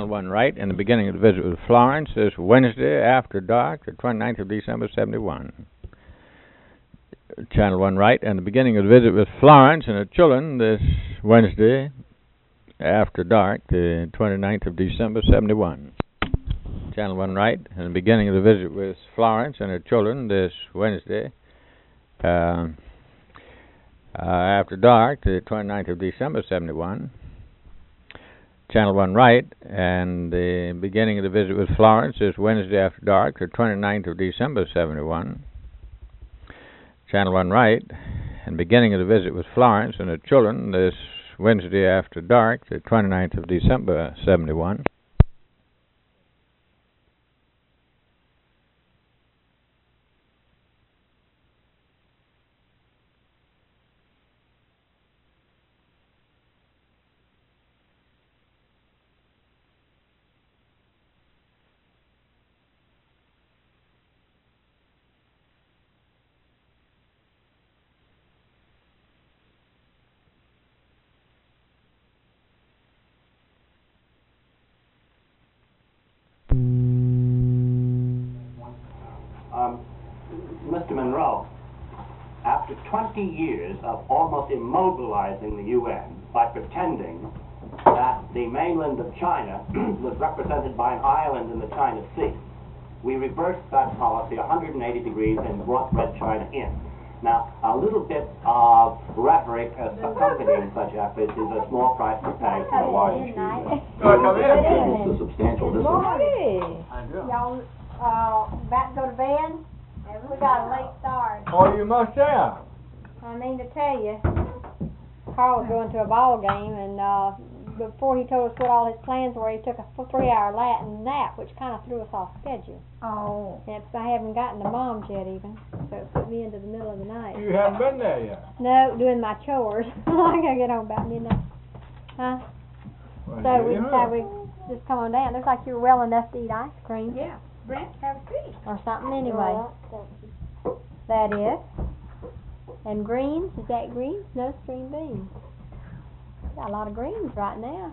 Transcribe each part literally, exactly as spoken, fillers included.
Channel one right, and the beginning of the visit with Florence is Wednesday after dark, the twenty-ninth of December, seventy-one. Channel one right, and the beginning of the visit with Florence and her children this Wednesday after dark, the twenty-ninth of December, seventy-one. Channel one right, and the beginning of the visit with Florence and her children this Wednesday uh, uh, after dark, the twenty-ninth of December, seventy-one. Channel one right, and the beginning of the visit with Florence is Wednesday after dark, the twenty-ninth of December, seventy-one. Channel one right, and beginning of the visit with Florence and her children this Wednesday after dark, the twenty-ninth of December, seventy-one. Um, Mister Monroe, after twenty years of almost immobilizing the U N by pretending that the mainland of China was represented by an island in the China Sea, we reversed that policy one hundred eighty degrees and brought Red China in. Now, a little bit of rhetoric as accompanying such efforts is a small price to pay for a large achievement. It's a substantial distance. Y'all uh, about to go to bed? We got a late start. Oh, you must have. I mean to tell you, Carl was going to a ball game, and uh, before he told us what all his plans were, he took a three-hour Latin nap, which kind of threw us off schedule. Oh. And I haven't gotten to Mom's yet even, so it put me into the middle of the night. You haven't been there yet. No, doing my chores. I gotta get home about midnight. Huh? Well, So we you decided know. we just come on down. Looks like you're well enough to eat ice cream. Yeah. Brent, have a seat. Or something anyway. That is. And greens, is that greens? No, it's green beans. Got a lot of greens right now.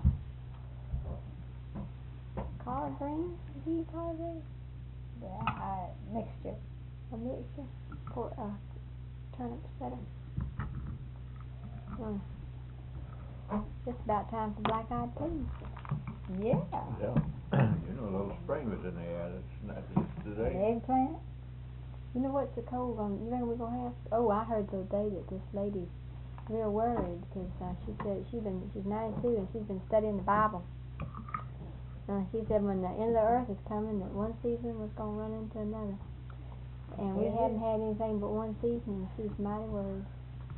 Collard greens? Did you eat collard greens? Yeah, uh, mixture. A mixture? Or uh, turnips better. Mm. Just about time for black-eyed peas. Yeah. Yeah. You know, a little spring was in the air. That's not just An today. eggplant? You know what's the cold on? You reckon we're gonna have? Oh, I heard the other day that this lady's real worried because uh, she said she's been she's ninety-two and she's been studying the Bible. Uh, she said when the end of the earth is coming, that one season was gonna run into another, and we Yeah. hadn't had anything but one season, and she was mighty worried.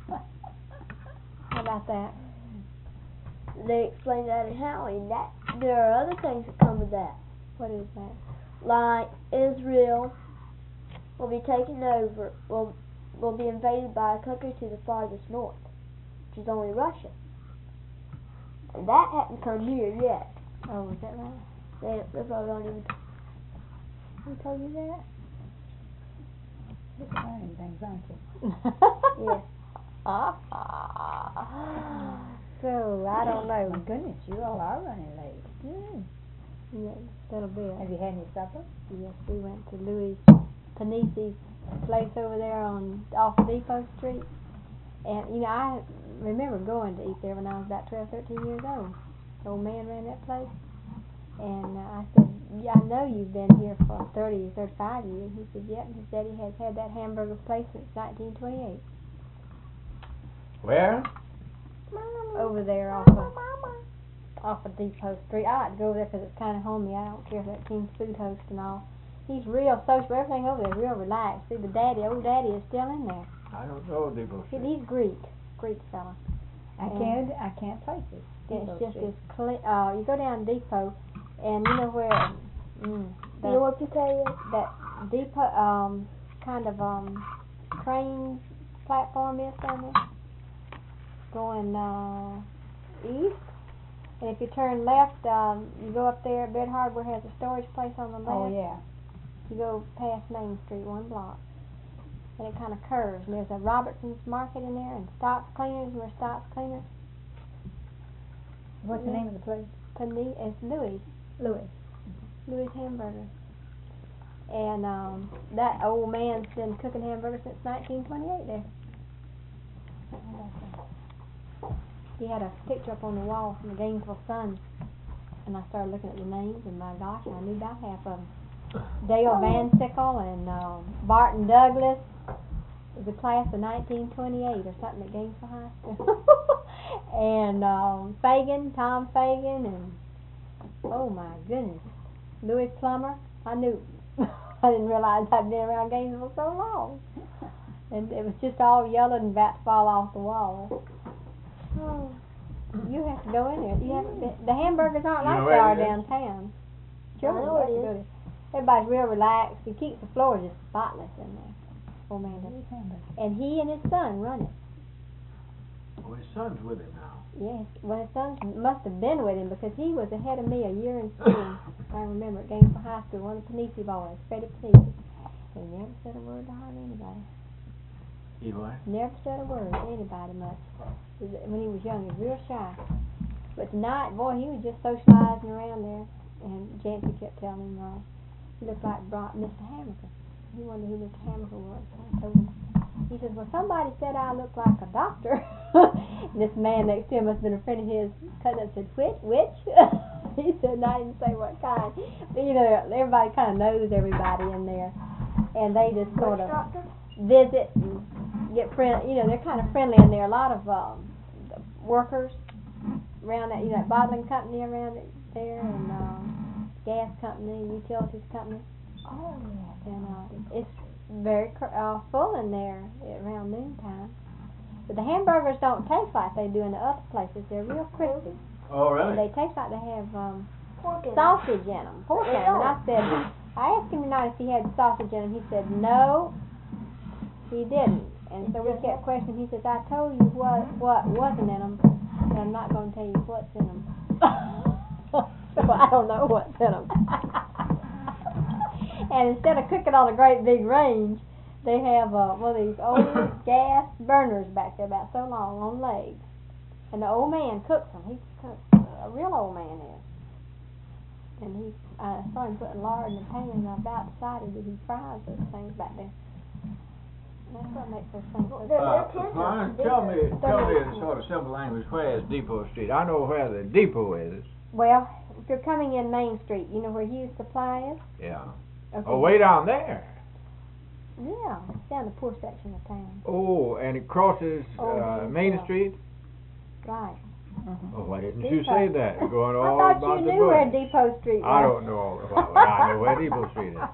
How about that? They explained that in Howie. That there are other things that come with that, What is that? like Israel will be taken over, will will be invaded by a country to the farthest north, which is only Russia, and that hasn't come here yet. Oh, is that right? They, they probably don't even. Who told you that? Just learning things, aren't you? Yeah. So I don't know. My goodness, you all are running late. Mm. Yeah, just a little bit. Have you had any supper? Yes, we went to Louis Panisi's place over there on off Depot Street, and you know I remember going to eat there when I was about twelve, thirteen years old. The old man ran that place, and uh, I said, "Yeah, I know you've been here for thirty, thirty-five years." He said, "Yep." His daddy has had that hamburger place since nineteen twenty-eight. Where? Over there off of off of Depot Street. I like to go over there because it's kind of homey. I don't care for that King's Food Host and all. He's real social. Everything over there is real relaxed. See, the daddy, old daddy, is still in there. I don't know Depot He, Street. he's Greek, Greek fella. I Yeah. can't, I can't place it. And Depot it's just Street. as clean. Uh, you go down Depot, and you know where mm, You know what to tell you? that Depot um kind of um train platform is down there, going uh east. And if you turn left, um, you go up there. Bed Hardware has a storage place on the left. Oh, yeah. You go past Main Street one block, and it kind of curves. And there's a Robertson's Market in there, and Stocks Cleaners. Where Stocks Cleaners? What's the Yeah. name of the place? Pani- it's Louis. Louis. Louis Hamburgers. And um, that old man's been cooking hamburgers since nineteen twenty-eight there. He had a picture up on the wall from the Gainesville Sun, and I started looking at the names, and my gosh, I knew about half of them. Dale Van Sickle and uh, Barton Douglas. It was a class of nineteen twenty-eight or something at Gainesville High School. And um, Fagan, Tom Fagan, and oh my goodness, Louis Plummer. I knew, I didn't realize I'd been around Gainesville so long. And it was just all yellowed and about to fall off the wall. Oh, you have to go in there. You haven't been, the hamburgers aren't You like know they where are it is? downtown. I know where it you have to go to- Everybody's real relaxed. He keeps the floor just spotless in there. Old man does. And he and his son run it. Oh, his son's with him now. Yes. Well, his son must have been with him because he was ahead of me a year in school. I remember at Gainesville High School, one of the Panisi boys, Freddie Panisi. He never said a word to hardly anybody. He what? Never said a word to anybody much. When he was young, he was real shy. But tonight, boy, he was just socializing around there. And Jancy kept telling him, uh, he looked like Bro- Mister Hamilton. He wondered who Mister Hamilton was. So I told him. He says, well, somebody said I look like a doctor. And this man next to him must have been a friend of his. Cut up and said, which? Which? He said, and I didn't say what kind. But, you know, everybody kind of knows everybody in there. And they just sort of visit and get friend. You know, they're kind of friendly in there. A lot of um, workers around that, you know, that bottling company around it there, and um, gas company, utilities company. Oh, yeah. And uh, it's very cr- uh, full in there around noontime. But the hamburgers don't taste like they do in the other places. They're real crispy. Oh, And really? they taste like they have um, Pork in it. sausage in them, pork in They them. And I don't. said, I asked him tonight if he had sausage in them. He said no, he didn't. And so we kept questioning. He says, I told you what what wasn't in them, but I'm not going to tell you what's in them. So I don't know what's in them. And instead of cooking on a great big range, they have uh, one of these old gas burners back there about so long on legs. And the old man cooks them. He cooks, a real old man is. And he, I saw him putting lard in the pan, and I about decided that he fries those things back there. And that's what makes those things so They're- Uh, they're tender. Florence, They're tell me, tell me in they're- sort of simple language, where is Depot Street? I know where the depot is. Well, if you're coming in Main Street, you know where Hughes Supply is? Yeah. Okay. Oh, way down there. Yeah, it's down the poor section of town. Oh, and it crosses Oh, uh, yeah. Main Street? Right. Oh, why didn't you Depot. say that? Going I all thought about you the knew where bush. Depot Street was. I don't know all about it. I know where Depot Street is.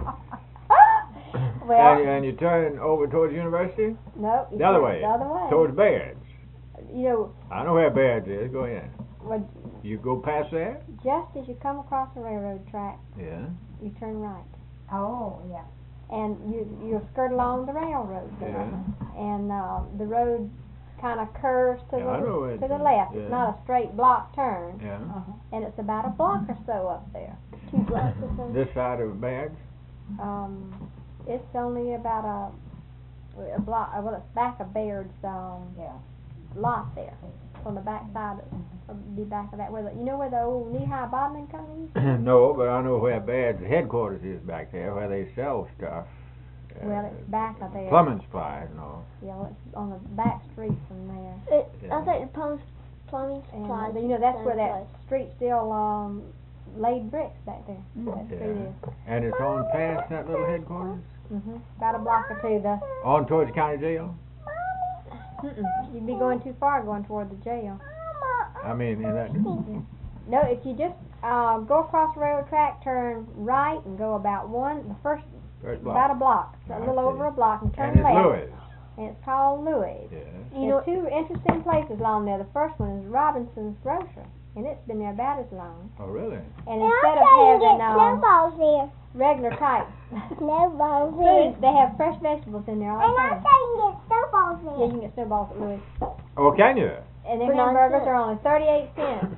Well, and, and you turn over towards University? no, you The other turn way. The other way. Towards Baird's. You know, I know where Baird's is. Go ahead. when, You go past there? just as you come across the railroad track, Yeah. you turn right. Oh, yeah. And you you skirt along the railroad there. Yeah. And uh, the road kind of curves to Yeah, I know where the to it the is. left. Yeah. It's not a straight block turn, Yeah. Uh-huh. and it's about a block or so up there. Two blocks or so. This side of Baird's? Um, it's only about a a block. uh, Well, it's back of Baird's um, Yeah. lot there, on the back side of of the back of that. Where the, you know where the old knee-high bottling company is? No, but I know where Baird's headquarters is back there, where they sell stuff. Well, it's back of there. Plumbing supplies and all. Yeah, well, it's on the back street from there. It, Yeah. I think the plumbing, plumbing And supplies. uh, you know that's same where that place. street still um laid bricks back there. Mm. That street Yeah. is. And it's on past that little headquarters? Mhm. About a block or two. The On towards the county jail? mm-mm, you'd be going too far going toward the jail. I mean, in that. No, if you just uh, go across the railroad track, turn right, and go about one, the first First about a block. block, a I little see. over a block, and turn And it's left. Louis. And it's called Louis. Yes. You know, There's two interesting places along there. The first one is Robinson's Grocery, and it's been there about as long. Oh, really? And instead of having um, snowballs there. regular type Snowballs foods, they have fresh vegetables in there all the time. you can get snowballs Yeah, you can get snowballs at Louis. Oh, can you? And For their nine hamburgers cents. are only thirty-eight cents.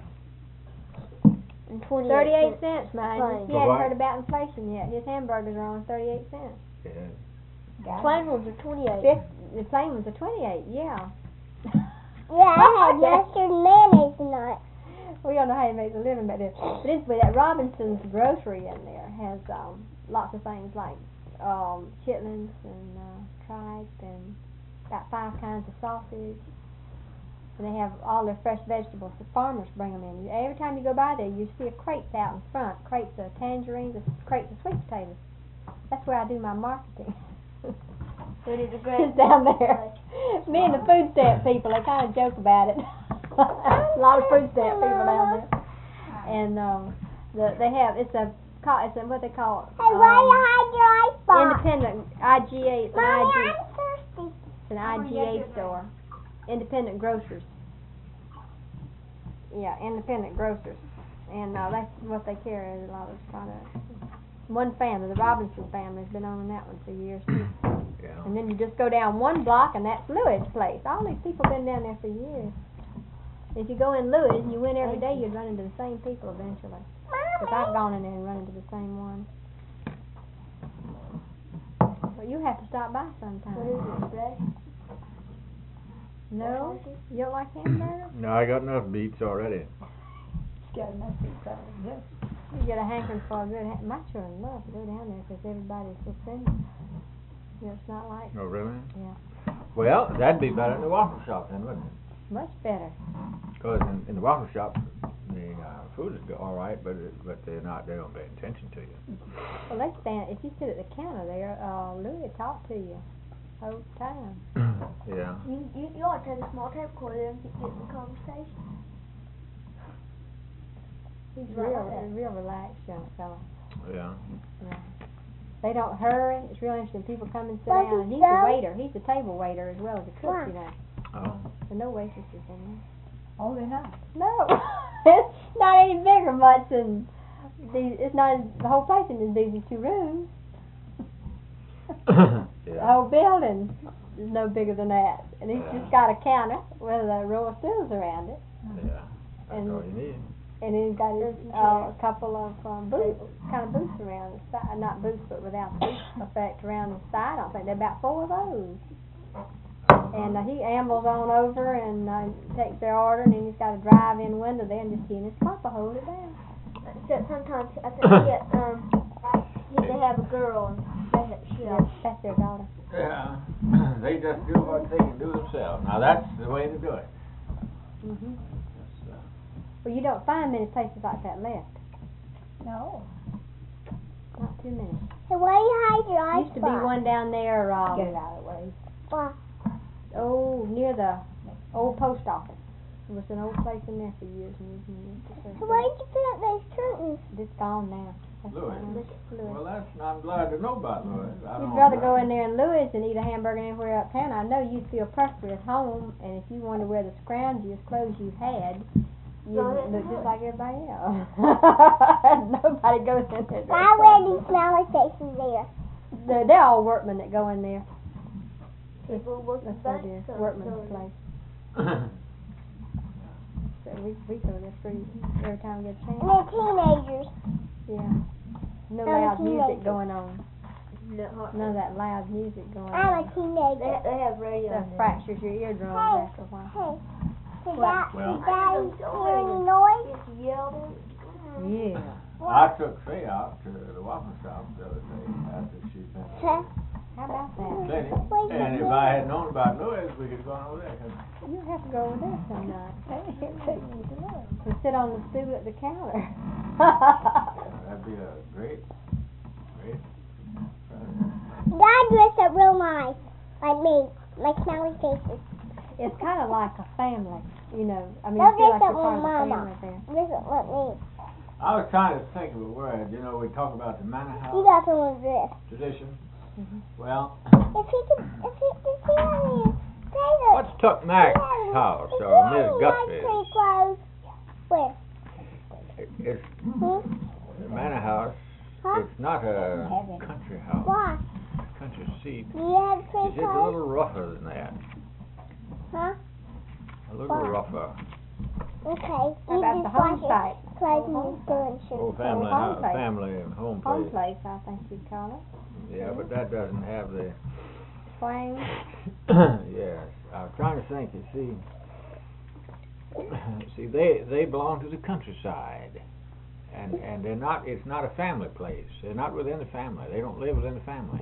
And twenty-eight thirty-eight cents. cents, mind Plain. you. He For hadn't what? heard about inflation yet. His hamburgers are only thirty-eight cents. Yes. Got it. Plain ones are twenty-eight. Fif- the plain ones are twenty-eight, yeah. Yeah, I had mustard and mayonnaise tonight. We don't know how he makes a living back there. But anyway, that Robinson's grocery in there has um, lots of things like um, chitlins and uh, tripe and about five kinds of sausage. And they have all their fresh vegetables. The farmers bring them in. Every time you go by there, you see a crates out in front. Crates of tangerines, crates of sweet potatoes. That's where I do my marketing. It is a great It's down there. Me and the food stamp people, they kind of joke about it. A lot of food stamp people down there. And um, the, they have, it's a, ca- it's a, what they call Hey, why you um, hide your icebox? independent I G A. It's an I G, Mommy, I'm thirsty. it's an I G A store. Independent grocers. Yeah, independent grocers. And uh, that's what they carry, a lot of those products. One family, the Robinson family, has been owning that one for years too. Yeah. And then you just go down one block and that's Louis' place. All these people been down there for years. If you go in Louis and you went every day, you'd run into the same people eventually. Because I've gone in there and run into the same ones. But you have to stop by sometime. What is it, bread? No? You don't like hamburgers? No, I got enough beets already. Got enough people. Yes. You get a hankering for a good ha- my children love to go down there because everybody's so friendly. You know, it's not like, Oh, really? yeah, Well, that'd be better than the waffle shop then, wouldn't it? much better. Because in, in the waffle shop, the uh, food is go- all right, but it, but they're not. They don't pay attention to you. Well, they stand, if you sit at the counter there, uh, Louis talk to you the whole time. Yeah. You, you, you ought to take a small tape recorder and keep getting the conversation. He's Right real, like that. real relaxed young fella. Yeah. Yeah. They don't hurry. It's real interesting. People come and sit Does down, and he he's a go? waiter. He's a table waiter as well as a cook, Why? you know. Oh. There's no waitresses in there. Oh, they're not. No, it's not any bigger much than these. It's not the whole place in these these two rooms. The Yeah. whole building is no bigger than that, and he's Yeah. just got a counter with a row of stools around it, Yeah. That's and all you need. and then he's got his, Some uh, a chairs. couple of um, booths, kind of booths around the side, not booths, but without the booth effect around the side. I think there are about four of those. And uh, he ambles on over and uh, takes their order, and then he's got a drive-in window there, and just he and his papa hold it down. Except sometimes I think he get, um, he, they have a girl and they have, she Yeah, that's their daughter. Yeah. They just do what they can do themselves. Now that's the way to do it. Mhm. That's, uh, Well, you don't find many places like that left. No. Not too many. Hey, why you hide your icebox? Used to be one down there, Get it um, out of the way. Why? oh, near the old post office. There was an old place in there for years and years and years. So why did you put up those curtains? It's gone now. That's Louis. gone. Louis. well, that's. I'm glad to know about Louis. I You'd don't rather know. go in there in Louis and eat a hamburger anywhere uptown. I know you'd feel perfectly at home, and if you wonder where the scroungiest clothes you've had, you'd Go ahead and look do just it. like everybody else. Nobody goes in there. Why were these smelly faces there? They're, they're all workmen that go in there. people work the That's what bank. it is, so- workman's so- place. So we we go there pretty every time we get a And chance. they're teenagers. Yeah. No I'm a loud music teenager. going on. No, None of that loud music going I'm a on. They, teenager. ha- they have radio. That in there. fractures your eardrums Hey. after a while. Hey, did What? that, Well- did Daddy Don't hear any worry. noise? It's yelled at. Yeah. I took Faye out to the waffle shop the other day after she finished Huh? How about that? cleaning. Wait a And if minute. I had known about Louis, we could have gone over there. 'cause You have to go over there some night. And sit on the stool at the counter. Yeah, that'd be a great, great. uh, Dad dressed up real nice. Like me. Like smelly faces. It's kind of like a family, you know. I mean, Don't you feel like dress you're up part with of the Mama. family there. Doesn't let me. I was trying to think of a word. You know, we talk about the manor You house got someone dress. tradition. Mhm. Well, If he could, if he could see me, say that. what's Tuck Mac's house or Miss Guthrie's? Pretty clothes. Where? It's Hmm? the manor house. Huh? It's not a country house, Why? country seat. Do you have It's pretty just a clothes? little rougher than that. Huh? A little Why? rougher. Okay. How You about the just home wash your site? clothes Home and you're doing shit. Oh, family, home hou- place. family home Home place. place, I think you'd call it. Yeah, but that doesn't have the. Twang. Yes, I was trying to think. You see, see, they they belong to the countryside, and and they're not. It's not a family place. They're not within the family. They don't live within the family.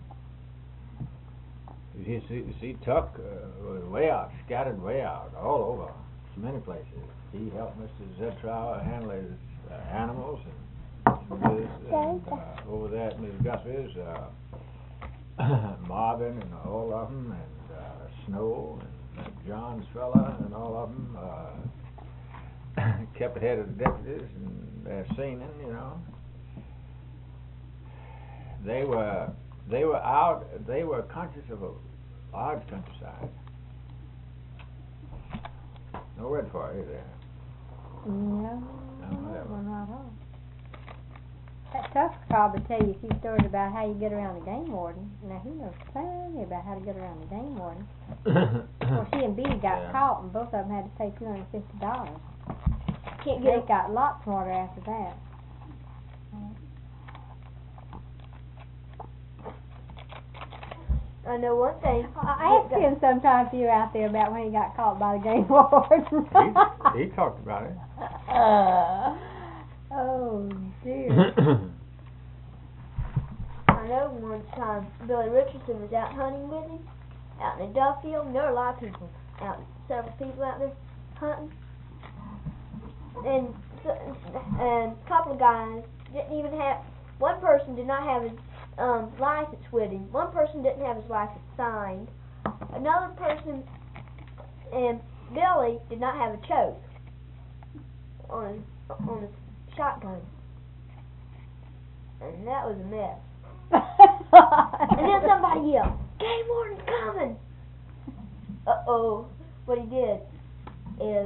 You see, you see Tuck uh, was way out, scattered way out, all over, many places. He helped Mister Zettrow handle his uh, animals, and, Miz and uh, over there at Miss Guthrie's, uh, Marvin and all of them, and uh, Snow and uh, John's fella and all of them uh, kept ahead of the deputies and their singing, you know. They were they were out. They were conscious of a large countryside. No word for it, is there? No, No, whatever. well, not at all. That Tuck probably tell you a few stories about how you get around the game warden. Now, he knows plenty about how to get around the game warden. Well, she and Bea got Yeah. caught, and both of them had to pay two hundred fifty dollars. Can't They get got a lot smarter after that. I know one thing. I asked him sometime if you were out there about when he got caught by the game warden. he, he talked about it. Uh, oh, dear. I know one time Billy Richardson was out hunting with him, out in the duck field, and there were a lot of people out, several people out there hunting. And so- and a couple of guys didn't even have, one person did not have his um, license with him. One person didn't have his license signed. Another person and Billy did not have a choke on his, on his shotgun. And that was a mess. And then somebody yelled, "Game warden's coming!" Uh-oh. What he did is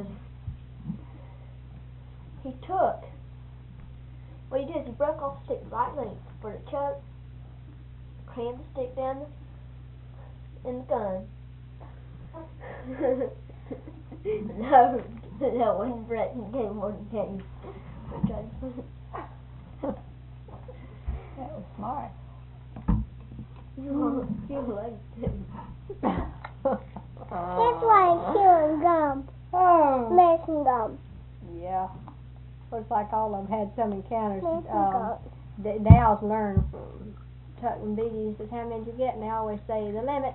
he took, what he did is he broke off the stick right length for the choke, crammed the stick down the, in the gun. No, that wasn't Brett and Game warden came. That was smart. You you like it. That's why I'm chewing gum. Oh, Medicine gum. yeah. Looks like all of them had some encounters. Medicine Um, gum. they, they always learn from Tuck and Bea. Says, how many did you get? And they always say, the limit.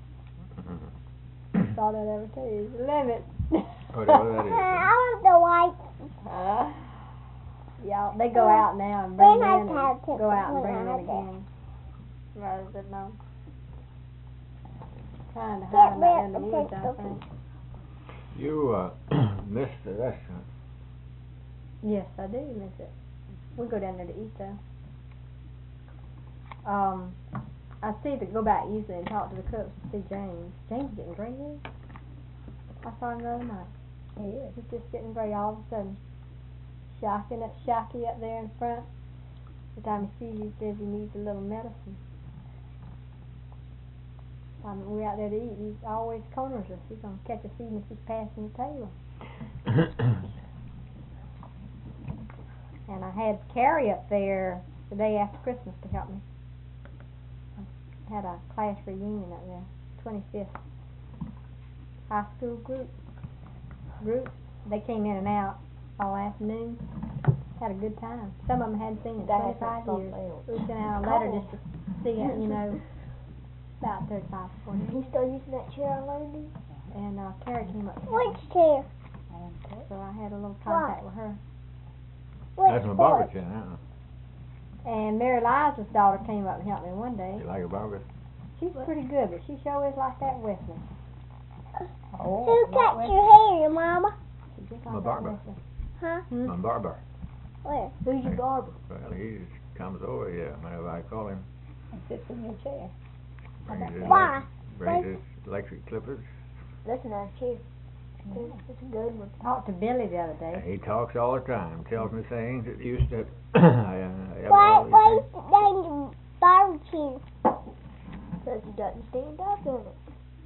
That's all they'll ever tell you, the limit. Whatever that is. I want the white. Uh, yeah, they go out now and bring When them I in have and go out and when bring I them in have again. Rather than no. Trying to Get hide them out rid in the of woods, this I cookie. think. You uh, missed the restaurant. Yes, I do miss it. We go down there to eat though. Um, I see to go back usually and talk to the cooks to see James. James getting gray hair. I saw him the other night. He is. He's just getting gray all of a sudden. Shocking up, shocky up there in front. Every time he sees you, he says he needs a little medicine. Um, we're out there to eat. He always corners us. He's gonna catch us eating if he's passing the table. And I had Carrie up there the day after Christmas to help me. I had a class reunion up there, twenty-fifth high school group. Group. They came in and out all afternoon. Had a good time. Some of them hadn't seen it in twenty-five years. We sent out a letter just to see it, you know, about thirty-five, forty. He's still using that chair I loaned him? And uh, Carrie came up to help Which me. chair? So I had a little contact with her. Which That's my chair? barber chair, huh? And Mary Liza's daughter came up and helped me one day. You like a barber? She's pretty good, but she sure is like that with me. Oh, Who not cut with- your hair, your mama? She's just My like barber. that with me. Huh? Hmm? My barber. Where? Who's your barber? Well, he just comes over here whenever I call him. And sits in your chair. Brings his, Why? elec- brings his electric clippers. That's a nice chair. It's a good one. Talked to Billy the other And day. he talks all the time, tells me things that used to. I, uh, Why, all these why things. is down the barbecue? Because he doesn't stand up in it.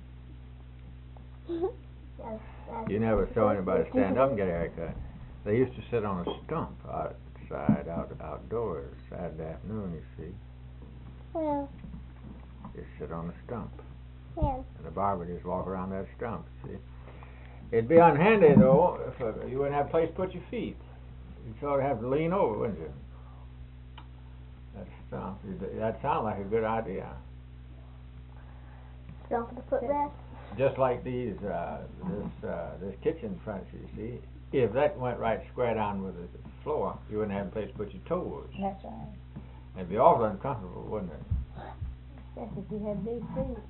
That's, that's You never saw anybody stand up and get a haircut. They used to sit on a stump outside, out outdoors, Saturday afternoon, you see. Well, Just sit on a stump. yeah. And the barber just walk around that stump, see. It'd be unhandy though if uh, you wouldn't have a place to put your feet. You'd sort of have to lean over, wouldn't you? That sounds that sounds like a good idea. Jump the footrest. Just like these, uh, this uh, this kitchen front, you see. If that went right square down with the floor, you wouldn't have a place to put your toes. That's right. It'd be awful uncomfortable, wouldn't it? Especially if you had big feet.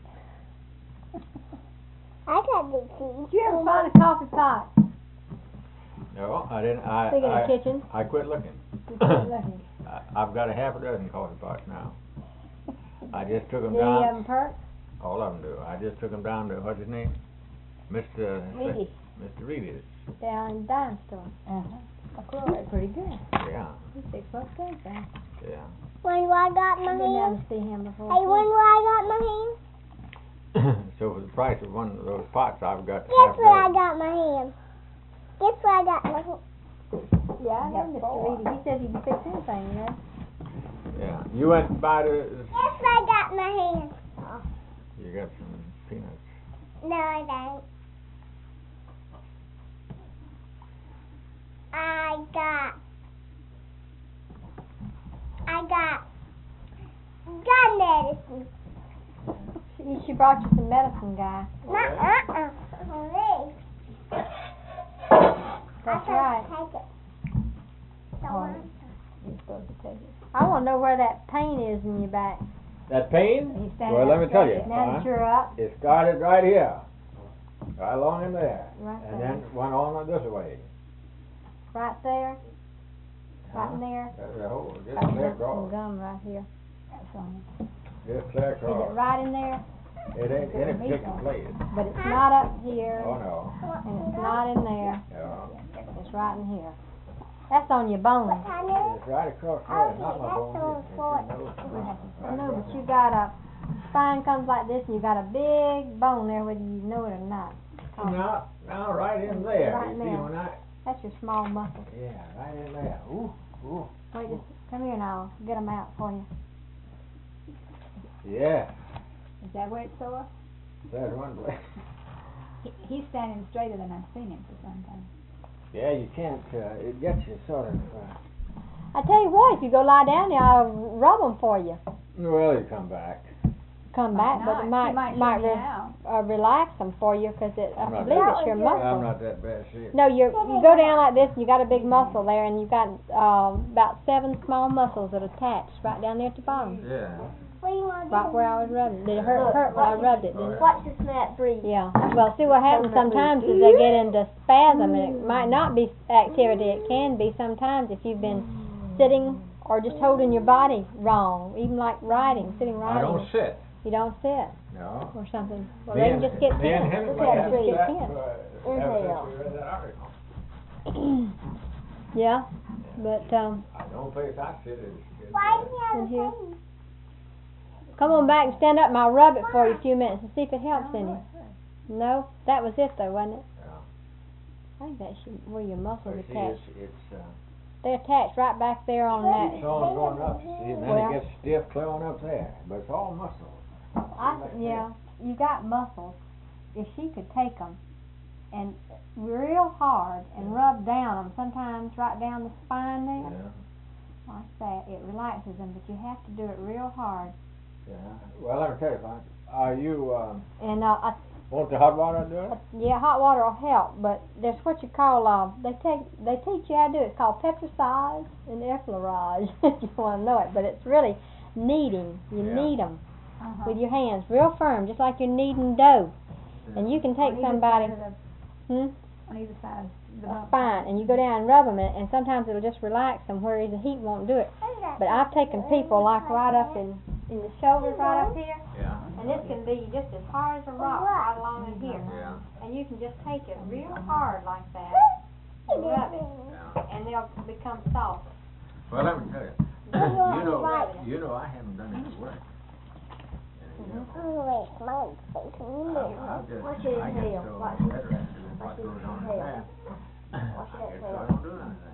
I got big feet. Did you ever find a coffee pot? No, I didn't. I Speaking of I, kitchen. I quit looking. You quit looking. I, I've got a half a dozen coffee pots now. I just took them Do any of down. them perk? All of them do. I just took them down to what's his name, Mister Reedy. Mister Reedy's. Down in the dime store. Uh-huh. They're pretty good. Yeah, He's six bucks ten cents. yeah. When do I got my I've been down hand? to see him before. Hey, when do I got my hand? So for the price of one of those pots, I've got Guess half a where I dozen. got my hand? Guess where I got my hand? Yeah, I know Yeah, Mister four. Reedy. He says he can fix anything, you know. Yeah, you went by the. Guess where I got my hand? You got some peanuts. No, I don't. I got. I got. Gun medicine. She, she brought you some medicine, guy. Not uh-uh. For me. That's I right. Take it. So Oh. I'm- You're supposed to take it. I want to know where that pain is in your back. That pain? He's standing Well, let me tell upstairs. you. Now uh, that you're up, It started right here, right along in there, right and there, then went on this way. right there, right in there. That's the whole, just I've clear got some across. gum right here. That's on it. Just clear Is it across. right in there? It ain't any particular place. But it's not up here, Oh no. and it's not in there. Yeah. It's right in here. That's on your bone. I know. It's right across Oh, there, not my that's bone. on It's- it's foot. your nose. I know, but you got a spine comes like this, and you got a big bone there, whether you know it or not. Oh, Now, now, right in there. Right You in see there. when I? That's your small muscle. Yeah, right in there. Ooh, ooh. Wait, just come here and I'll get them out for you. Yeah, Is that where it's sore? that's one place. He, he's standing straighter than I've seen him for some time. Yeah, you can't. Uh, it gets you sort of. Uh, I tell you what, if you go lie down there, I'll rub them for you. well, you come back. Come back, but it might He might, might show me re- out. uh, relax them for you because it. I I'm not believe that- it's your I'm muscle. I'm not that bad shape. No, you you go down like this, and you got a big muscle there, and you've got uh, about seven small muscles that attach right down there at the bottom, Yeah. What do you want to do? right where I was rubbing. Did it hurt? Hurt when I rubbed it? Didn't it? Watch this mat breathe. Yeah. Well, see what happens sometimes is they get into spasm, and it might not be activity. It can be sometimes if you've been sitting or just holding your body wrong, even like riding, sitting I riding. don't sit. You don't sit No. or something. Well, Me they and- can just get me and tense. him Just might have just get sat tense. for- ever since we read that article. Yeah, but um, The only place I sit is. is Why uh, do you have a Mhm. pain? come on back and stand up, and I'll rub it for you a few minutes and see if it helps any. No, that was it though, wasn't it? Yeah. I think that's your- where your muscles But see, attach. it's, it's, uh, They attach right back there on it's that. all going up, see, and then Well- it gets stiff clear on up there, but it's all muscle. I yeah, you got muscles. If she could take them and real hard and rub down them, sometimes right down the spine there, Yeah, like that, it relaxes them. But you have to do it real hard. yeah. Well, let me tell you, Frank, are you, um, And uh, I want the hot water to do it? Yeah, hot water will help, but there's what you call uh they take they teach you how to do it. It's called petrissage and effleurage if you want to know it, but it's really kneading. You Yeah. knead them Uh-huh. with your hands, real firm, just like you're kneading dough. And you can take On either somebody, side of hmm, the- On either side of the a bump. spine, and you go down and rub them, and, and sometimes it'll just relax them, whereas the heat won't do it. But I've taken people like right up in in the shoulders, right up here, Yeah. and this can be just as hard as a rock right along in here. Yeah, And you can just take it real hard like that and rub it, yeah. and they'll become soft. Well, let me tell you, you know, you know, I haven't done any work. And, uh, Oh, wait, my face. You know. I'll just, Watch your I get tail. so Watch interested in what goes on in tail. there. Watch I that guess tail. I don't do anything.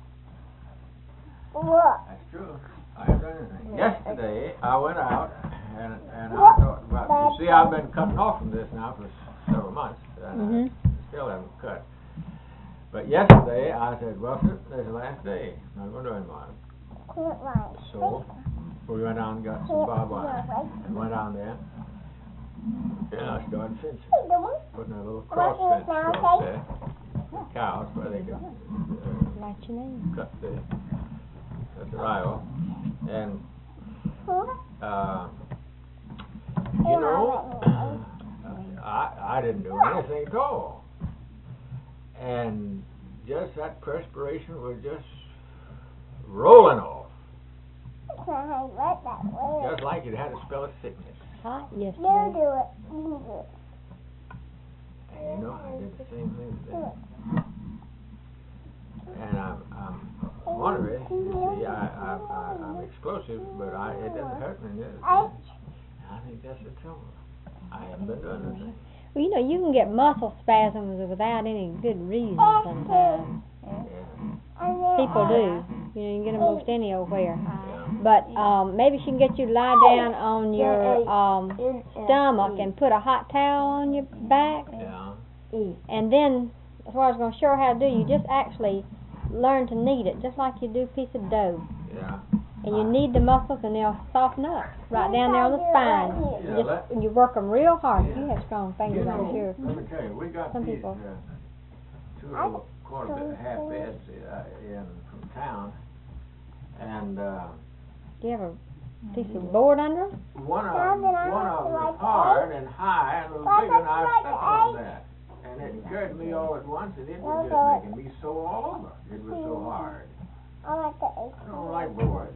What? That's true. I haven't done anything. Yeah. Yesterday, I went out and, and I What? thought, well, you see, I've been cutting off from this now for several months. And Mhm. I still still haven't cut. But yesterday I said, well, there's the last day. I'm not going to do anymore. So we went down and got some barbed wire and went down there. And I started fencing, putting a little cross fence across there. The cows where they could uh, Write your name. cut the cut the rye. And uh, you know, I I didn't do anything at all. And just that perspiration was just rolling off. Just like it had a spell of sickness. Hot yesterday. You do it. You do it. And you know, I did the same thing today. And I'm, I'm wondering, you see, I, I, I, I'm explosive, but I, it doesn't hurt me. Does it? I think that's the trouble. I haven't been doing anything. Well, you know, you can get muscle spasms without any good reason sometimes. Yeah. People do. You know, you can get them most anywhere. Yeah. But um, maybe she can get you to lie down on your um, stomach and put a hot towel on your back. Yeah. And then, as far as going to show her how to do, you just actually learn to knead it, just like you do a piece of dough. Yeah. And you knead the muscles and they'll soften up right down there on the spine. Yeah, You just, that- and you work them real hard. Yeah. You have strong fingers, You know, I'm sure. let me tell you, we got Some these people. uh, two little quarter bit half beds uh, in from town, and uh, Do you have a piece of board under them? one of them, one of them is hard and high and a little bigger, and I stepped on that. And it occurred to me all at once that it was just making me sore all over. It was so hard. I like the egg. I don't like boards.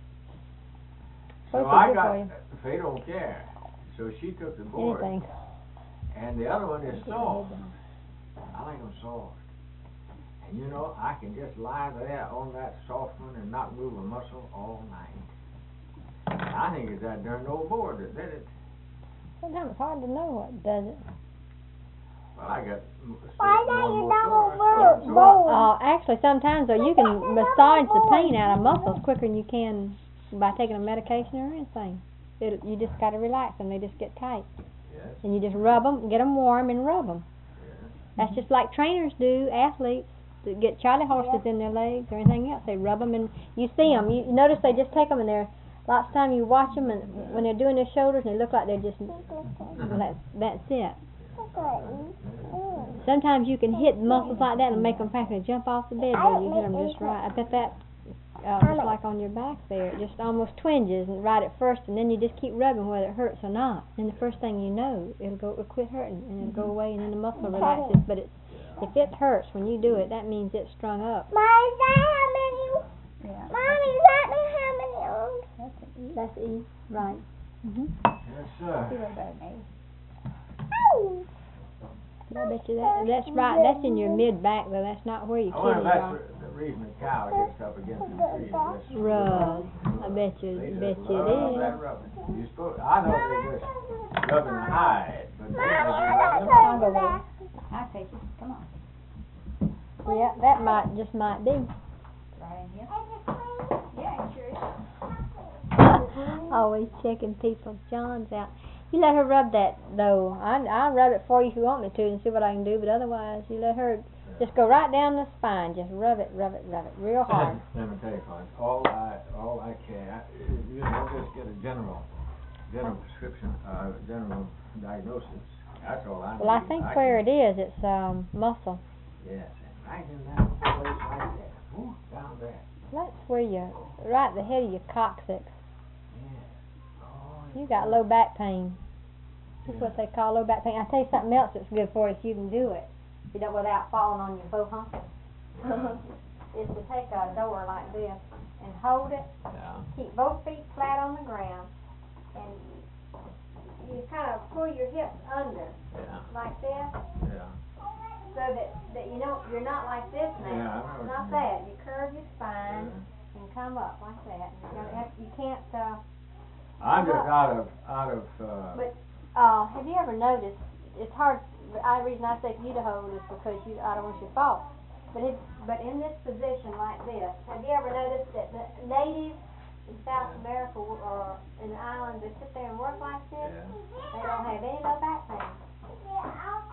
So Both are I good got, for you. Faye don't care. So she took the board, Anything. and the other one is soft. I like them soft. And you know, I can just lie there on that soft one and not move a muscle all night. I think it's that darn old board that did it. Sometimes it's hard to know what does it. Well, I got m- Why more don't and you more double sore, board? sore, sore. Uh, actually, sometimes though you can massage the pain out of muscles quicker than you can by taking a medication or anything. It, you just got to relax them; they just get tight, Yes, and you just rub them, get them warm, and rub them. yes. That's just like trainers do, athletes that get charley horses in their legs or anything else. They rub them, and you see them. You, you notice they just take them, and they're lots of time you watch them, and when they're doing their shoulders, and they look like they're just that's that's it. Sometimes you can hit muscles like that and make them practically jump off the bed when you hit them just right. I bet that, uh, just like on your back there, it just almost twinges and right at first, and then you just keep rubbing whether it hurts or not. And the first thing you know, it'll go, it'll quit hurting, and it'll go away, and then the muscle relaxes. But it's, if it hurts when you do it, that means it's strung up. Mommy, is that how many? Yeah. Mommy, is that how many arms? That's it. That's E, right. Mm-hmm. Yes, See sir. what about me? Oh. I bet you that, that's right. That's in your mid back though. That's not where your I wonder kidneys if that's are. the- the reason the cow gets up against the tree. That's Rub. I bet you. They Bet just you love it that is. rubbing. You supposed, I thought they just rubbing the hide, but they Mommy, I just gotta rubbing go I'll go to with that. I'll take you. Come on. Yeah, that might just might be. Right in here. Yeah, it sure is. Always checking people's johns out. You let her rub that though. I I'll rub it for you if you want me to and see what I can do. But otherwise, you let her just go right down the spine. Just rub it, rub it, rub it real hard. Let me tell you, Clarence, all I, all I care, I- you know, just get a general, general prescription, uh, general diagnosis. That's all I need. Well, I think where it is, it's um muscle. Yes, and right in that place right there, ooh, down there, That's where you right at the head of your coccyx. yeah. Oh, You got low back pain. That's what they call low back pain. I tell you something else that's good for you if you can do it. You know, without falling on your faux hump. Is to take a door like this and hold it. yeah, Keep both feet flat on the ground, and you kind of pull your hips under yeah, like this, yeah. so that, that you know you're not like this now. Yeah, I know what Not you mean. that. You curve your spine Yeah. and come up like that. You, gotta have, you can't. Uh, I'm just out of, out of, uh, But uh, have you ever noticed? It's hard. The only reason I say for you to hold is because you. I don't want you to fall. But if, but in this position like this, have you ever noticed that the natives in South America or in the islands, they sit there and work like this? yeah. They don't have any low back pain. Yeah, I'll see.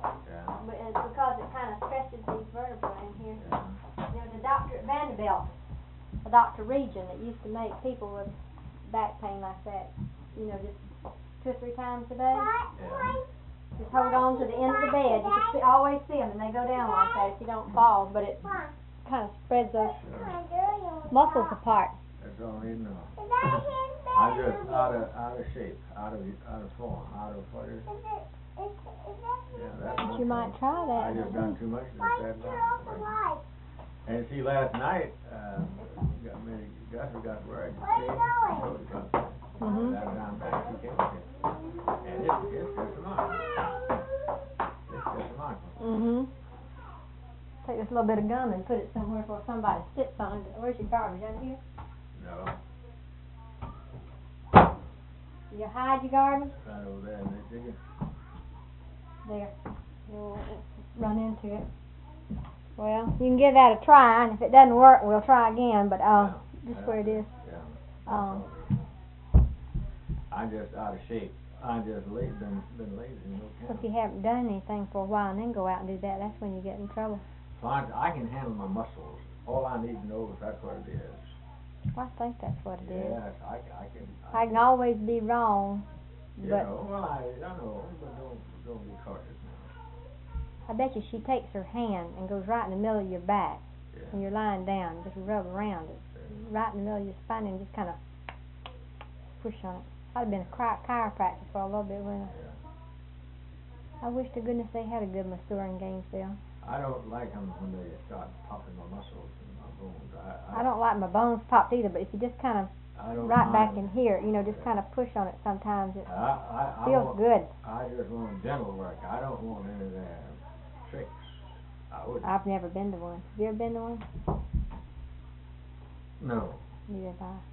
Yeah. But it's because it kind of stretches these vertebrae in here. Yeah. There was a doctor at Vanderbilt, a Doctor Region, that used to make people with back pain like that, you know, just two or three times a day. Yeah. Just hold on to the end of the bed. You can see, always see them, and they go down like that if you don't fall. But it kind of spreads those muscles apart. That's all I need to know. I'm just out of out of shape, out of out of form, out of what is. Yeah, that's But one you might thing. try I that. just done too much of that long. And see, last night, uh, got me, Gus got worried. See, I told you about that. Mhm. That down back, he came here. And it's, it's just a month. It's just a month. Mhm. Take this little bit of gum and put it somewhere for somebody sits on it. Where's your garbage? Under here? No, You hide your garbage? right over there, they dig it. There. You'll run into it. Well, you can give that a try, and if it doesn't work, we'll try again. But uh, Yeah. just where it is. Yeah. Um. I'm just out of shape. I'm just lazy, been, been lazy, no So if count. you haven't done anything for a while and then go out and do that, that's when you get in trouble. Fine, I can handle my muscles. All I need to know is that's what it is. Well, I think that's what it is. Yes, I, I can. I can always be wrong, You but know, well, I, I know, but don't, don't be cautious now. I bet you she takes her hand and goes right in the middle of your back, Yeah. and you're lying down, just rub around it, right in the middle of your spine, and just kind of push on it. I'd have been a chi- chiropractor for a little bit, wouldn't I? Yeah. I wish to goodness they had a good masseur in Gainesville. I don't like them when they start popping my muscles and my bones. I, I, I don't like my bones popped either, but if you just kind of I don't right back mind. in here, you know, just kind of push on it sometimes, it I, I, I feels want, good. I just want dental work. I don't want any of their tricks. I wouldn't. I've never been to one. Have you ever been to one? No. Neither have I.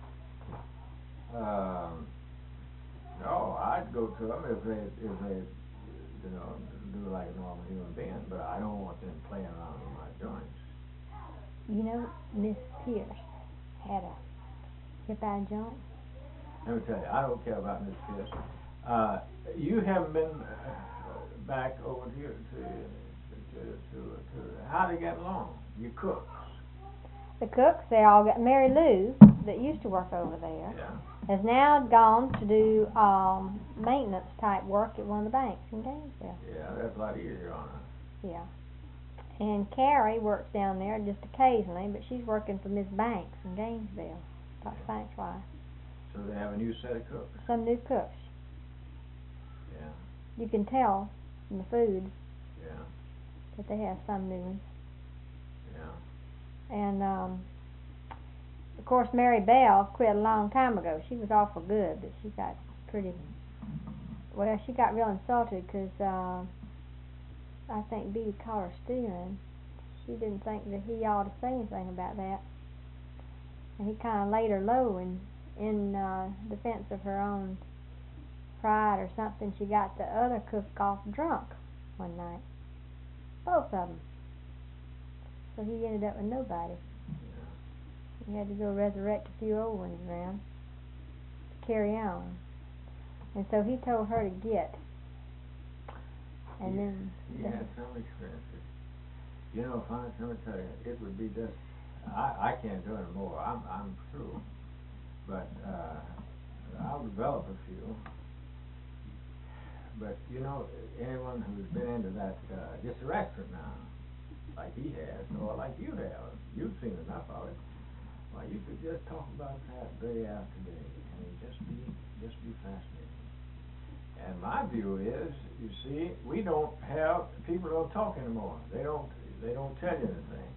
Um, no, I'd go to them if they, if they, you know, do like a normal human being, but I don't want them playing around with my joints. You know, Miss Pierce had a hip eye joint. Let me tell you, I don't care about Miss Pierce. Uh, you haven't been uh, back over to, to, to, to, to, how they get along? You cooks. The cooks, they all got, Mary Lou, that used to work over there, Yeah. has now gone to do um, maintenance type work at one of the banks in Gainesville. Yeah, that's a lot easier on her. Yeah. And Carrie works down there just occasionally, but she's working for Miss Banks in Gainesville, Doctor Banks' wife. So they have a new set of cooks. Some new cooks. Yeah, You can tell from the food yeah, that they have some new ones. yeah. And um, of course, Mary Bell quit a long time ago. She was awful good, but she got pretty. Well, she got real insulted because uh, I think Beatty called her stealing. She didn't think that he ought to say anything about that, and he kind of laid her low in in uh, defense of her own pride or something. She got the other cook off drunk one night, both of them. So he ended up with nobody. He had to go resurrect a few old ones around to carry on. And so he told her to get. And he, then he the, had some experiences. You know, if I let me tell you, it would be just, I, I can't do it anymore. I'm I'm through. But uh, I'll develop a few. But you know, anyone who's been into that, uh, just a restaurant now, like he has, or like you have, you've seen enough of it. Well, you could just talk about that day after day, and it just be just be fascinating. And my view is, you see, we don't have people don't talk anymore. They don't they don't tell you anything.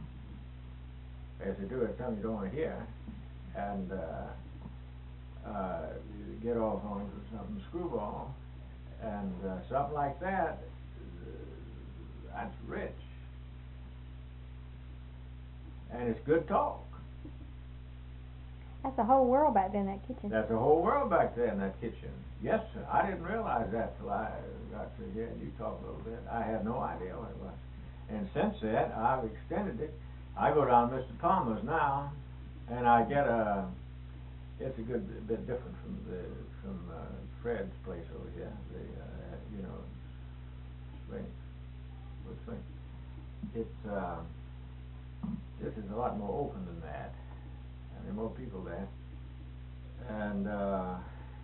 As they do, it's something you don't want to hear, and uh, uh, you get off on something screwball, and uh, something like that. Uh, that's rich, and it's good talk. that's the whole world back there in that kitchen. That's the whole world back there in that kitchen. Yes, sir. I didn't realize that till I got through here and you talked a little bit. I had no idea what it was. And since then, I've extended it. I go down to Mister Palmer's now, and I get a. It's a good bit different from the from uh, Fred's place over here. The uh, you know, Springs. would think. It's, uh, this is a lot more open than that. And there are more people there. And, uh,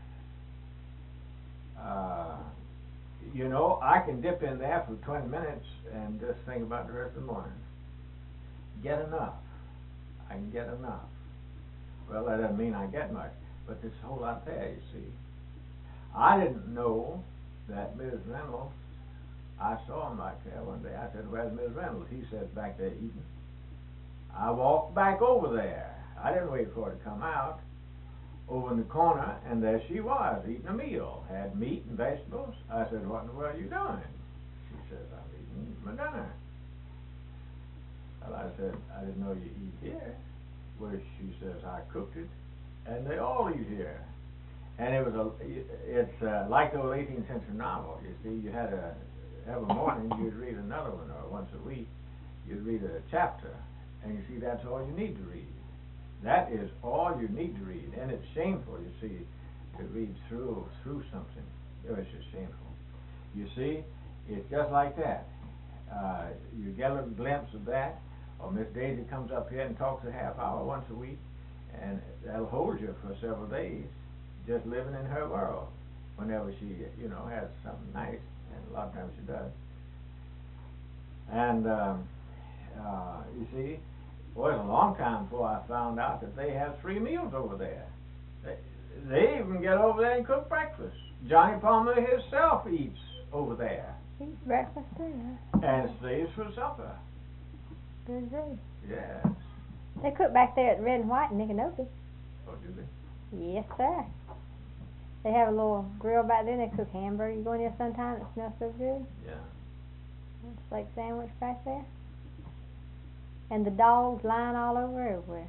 uh, you know, I can dip in there for twenty minutes and just think about the rest of the morning. Get enough. I can get enough. Well, that doesn't mean I get much, but there's a whole lot there, you see. I didn't know that Miz Reynolds, I saw him like there one day. I said, "Where's Miz Reynolds?" He said, "Back there eating." I walked back over there. I didn't wait for her to come out. Over in the corner, and there she was, eating a meal. Had meat and vegetables. I said, "What in the world are you doing?" She says, "I'm eating my dinner." Well, I said, "I didn't know you eat here." Well, she says, "I cooked it, and they all eat here." And it was a, it's uh, like the old eighteenth century novel. You see, you had a, every morning you'd read another one, or once a week you'd read a chapter, and you see that's all you need to read. That is all you need to read, and it's shameful, you see, to read through through something. It was just shameful. You see, it's just like that. Uh, you get a little glimpse of that, or Miss Daisy comes up here and talks a half hour once a week, and that'll hold you for several days, just living in her world. Whenever she, you know, has something nice, and a lot of times she does. And um, uh, you see. Well, it was a long time before I found out that they have three meals over there. They, they even get over there and cook breakfast. Johnny Palmer himself eats over there. Eats breakfast too, huh? And stays for supper. Good grief. Yes. They cook back there at Red and White in Micanopy. Oh, do they? Yes, sir. They have a little grill back there. They cook hamburgers. You go in there sometime, it smells so good. Yeah. Steak sandwich back there. And the dogs lying all over everywhere.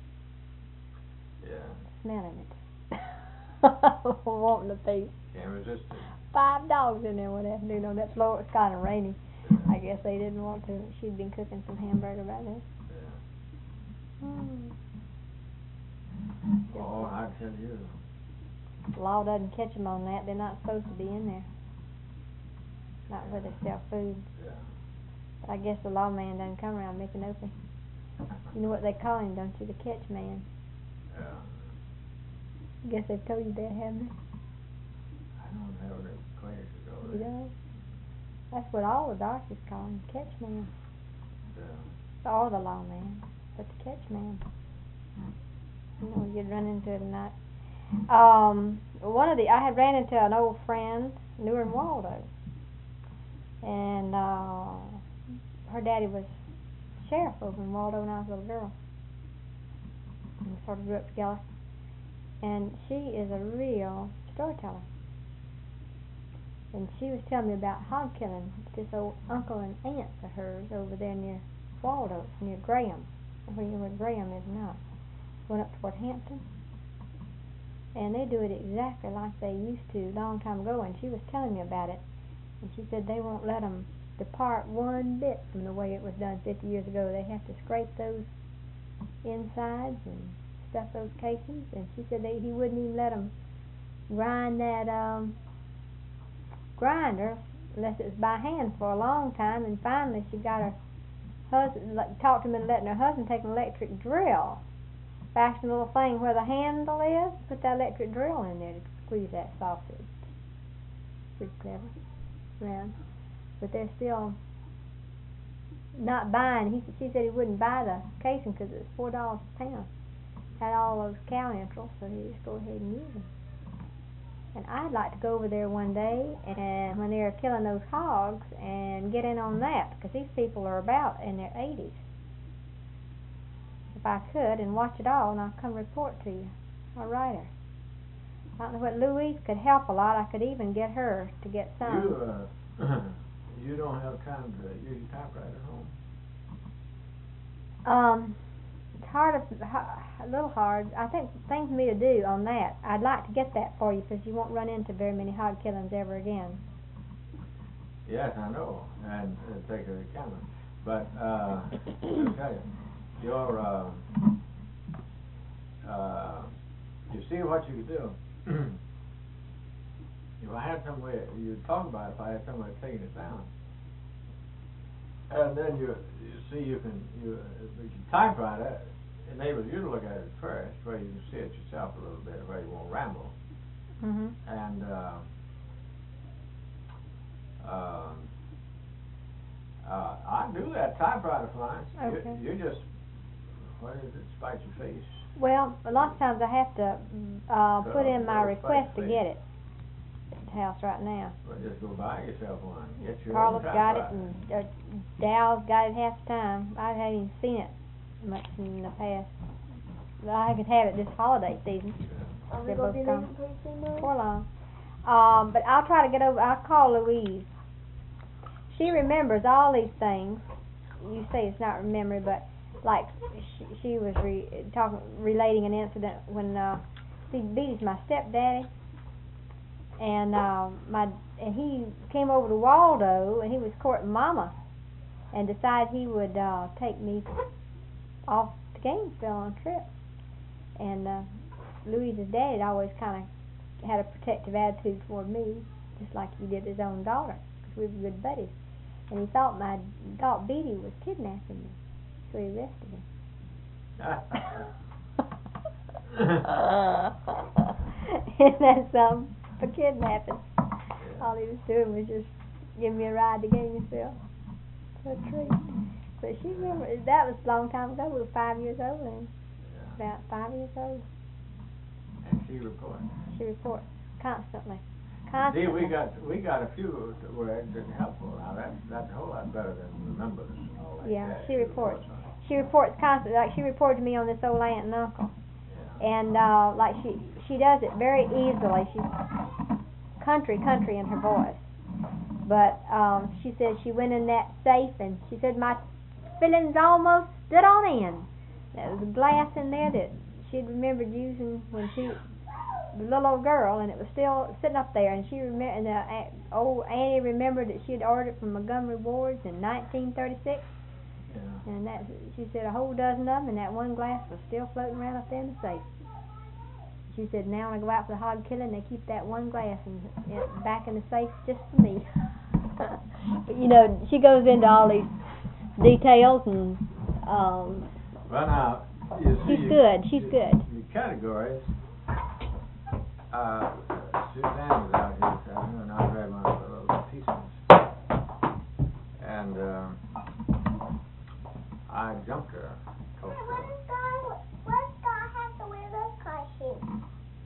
Yeah. Smelling it. Wanting a piece. Can't resist it. Five dogs in there one afternoon on that floor. It was kind of rainy. Yeah. I guess they didn't want to. She'd been cooking some hamburger back there. Yeah. Mm. Oh, I tell you. The law doesn't catch them on that. They're not supposed to be in there. Not where they sell food. Yeah. I guess the lawman doesn't come around making open. You know what they call him, don't you? The catch man. Yeah. I guess they've told you that, haven't they? I don't have any acquaintances over You there. know? That's what all the doctors call him, catch man. Yeah. Or the lawman, but the catch man. You know, you'd run into it tonight. Um, one of the, I had ran into an old friend, knew her in Waldo. And, uh, her daddy was sheriff over in Waldo when I was a little girl. And we sort of grew up together. And she is a real storyteller. And she was telling me about hog killing. This old uncle and aunt of hers over there near Waldo, near Graham. Where you know where Graham is now. Went up toward Hampton. And they do it exactly like they used to a long time ago. And she was telling me about it. And she said they won't let them depart one bit from the way it was done fifty years ago. They have to scrape those insides and stuff those casings. And she said they, he wouldn't even let them grind that um, grinder unless it was by hand for a long time. And finally she got her husband, like, talked to him and letting her husband take an electric drill, fashion a little thing where the handle is, put that electric drill in there to squeeze that sausage. Pretty clever. Yeah. But they're still not buying. He, she said he wouldn't buy the casing because it was four dollars a pound. Had all those cow entrails, so he just go ahead and use them. And I'd like to go over there one day, and when they're killing those hogs, and get in on that, because these people are about in their eighties. If I could, and watch it all, and I'll come report to you. I'll write her. I don't know what Louise could help a lot. I could even get her to get some. You, uh, you don't have time to use your typewriter at home? Um, it's hard, a little hard. I think things for me to do on that. I'd like to get that for you because you won't run into very many hog killings ever again. Yes, I know, and uh, take a camera. But uh, I'll tell you, your uh, uh, you see what you could do. If I had somewhere, you'd talk about it if I had somewhere taking it down. And then you, you see you can, you, the typewriter enables you to look at it first, where you can see it yourself a little bit, where you won't ramble. Mm-hmm. And, uh, um, uh, I do that typewriter, Florence. Okay. You, you just, what is it, spite your face? Well, a lot of times I have to uh, put in my Go request to space. get it at the house right now. Well, just go buy yourself one. Get your Carlos own got it, typewriter. and uh, Dow's got it half the time. I haven't even seen it much in the past. But I could have it this holiday season. Are we They're gonna both be gone. leaving pretty soon, though? For long. Um, but I'll try to get over. I'll call Louise. She remembers all these things. You say it's not memory, but like she, she was re, talking, relating an incident when uh, see, Beatty's my stepdaddy, and uh, my and he came over to Waldo, and he was courting Mama, and decided he would uh, take me off to Gainesville on a trip. And uh, Louise's dad had always kind of had a protective attitude toward me, just like he did his own daughter, because we were good buddies. And he thought my thought Beatty was kidnapping me, so he arrested him. And that's um for kidnapping. Yeah. All he was doing was just giving me a ride to Gainesville for a treat. But she remembered that was a long time ago. We were five years old then, Yeah. about five years old. And she reported. She reports constantly. See, Constantly. we got we got a few words that are helpful. Now that's that's a whole lot better than remembers and all that. Yeah, jazz. she reports. She reports constantly. Like she reported to me on this old aunt and uncle, Yeah. and uh, like she she does it very easily. She's country country in her voice, but um, she said she went in that safe and she said my fillings almost stood on end. There was a glass in there that she'd remembered using when she the little old girl, and it was still sitting up there. And she remember, and the uh, old Annie remembered that she had ordered it from Montgomery Ward's in nineteen thirty-six. Yeah. And that she said a whole dozen of them, and that one glass was still floating around up there in the safe. She said now when I go out for the hog killing, they keep that one glass in, in, back in the safe just for me. But you know, she goes into all these details, and um, Well, now you see, she's you- good. She's you- good. The categories. Uh, Suzanne was out here this afternoon, and I read one of the little pieces, and um, I jumped her. What does God, what does God have to wear those costumes?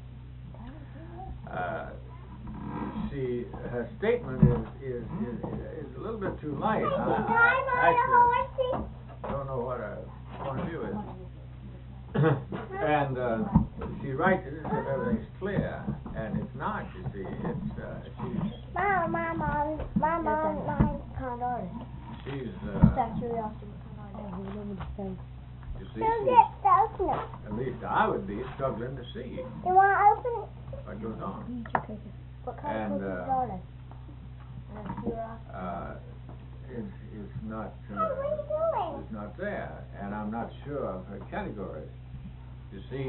Uh, see, her statement is is, is is a little bit too light. Can I, you I drive on a actually horsey? don't know what her point of view is. And uh, she writes it as if everything's clear, and it's not. You see, it's uh, she's Mom, my mom, my mom, mine. Kind artist. she's Just uh, out of curiosity, what kind of artist? you see, Who she's, gets those nuts? at least I would be struggling to see You want to open it? what goes on. What kind And, of cookies uh, is artist? Out of curiosity. Uh, it's it's not Hey, what are you uh, doing? it's not there, and I'm not sure of her categories. You see,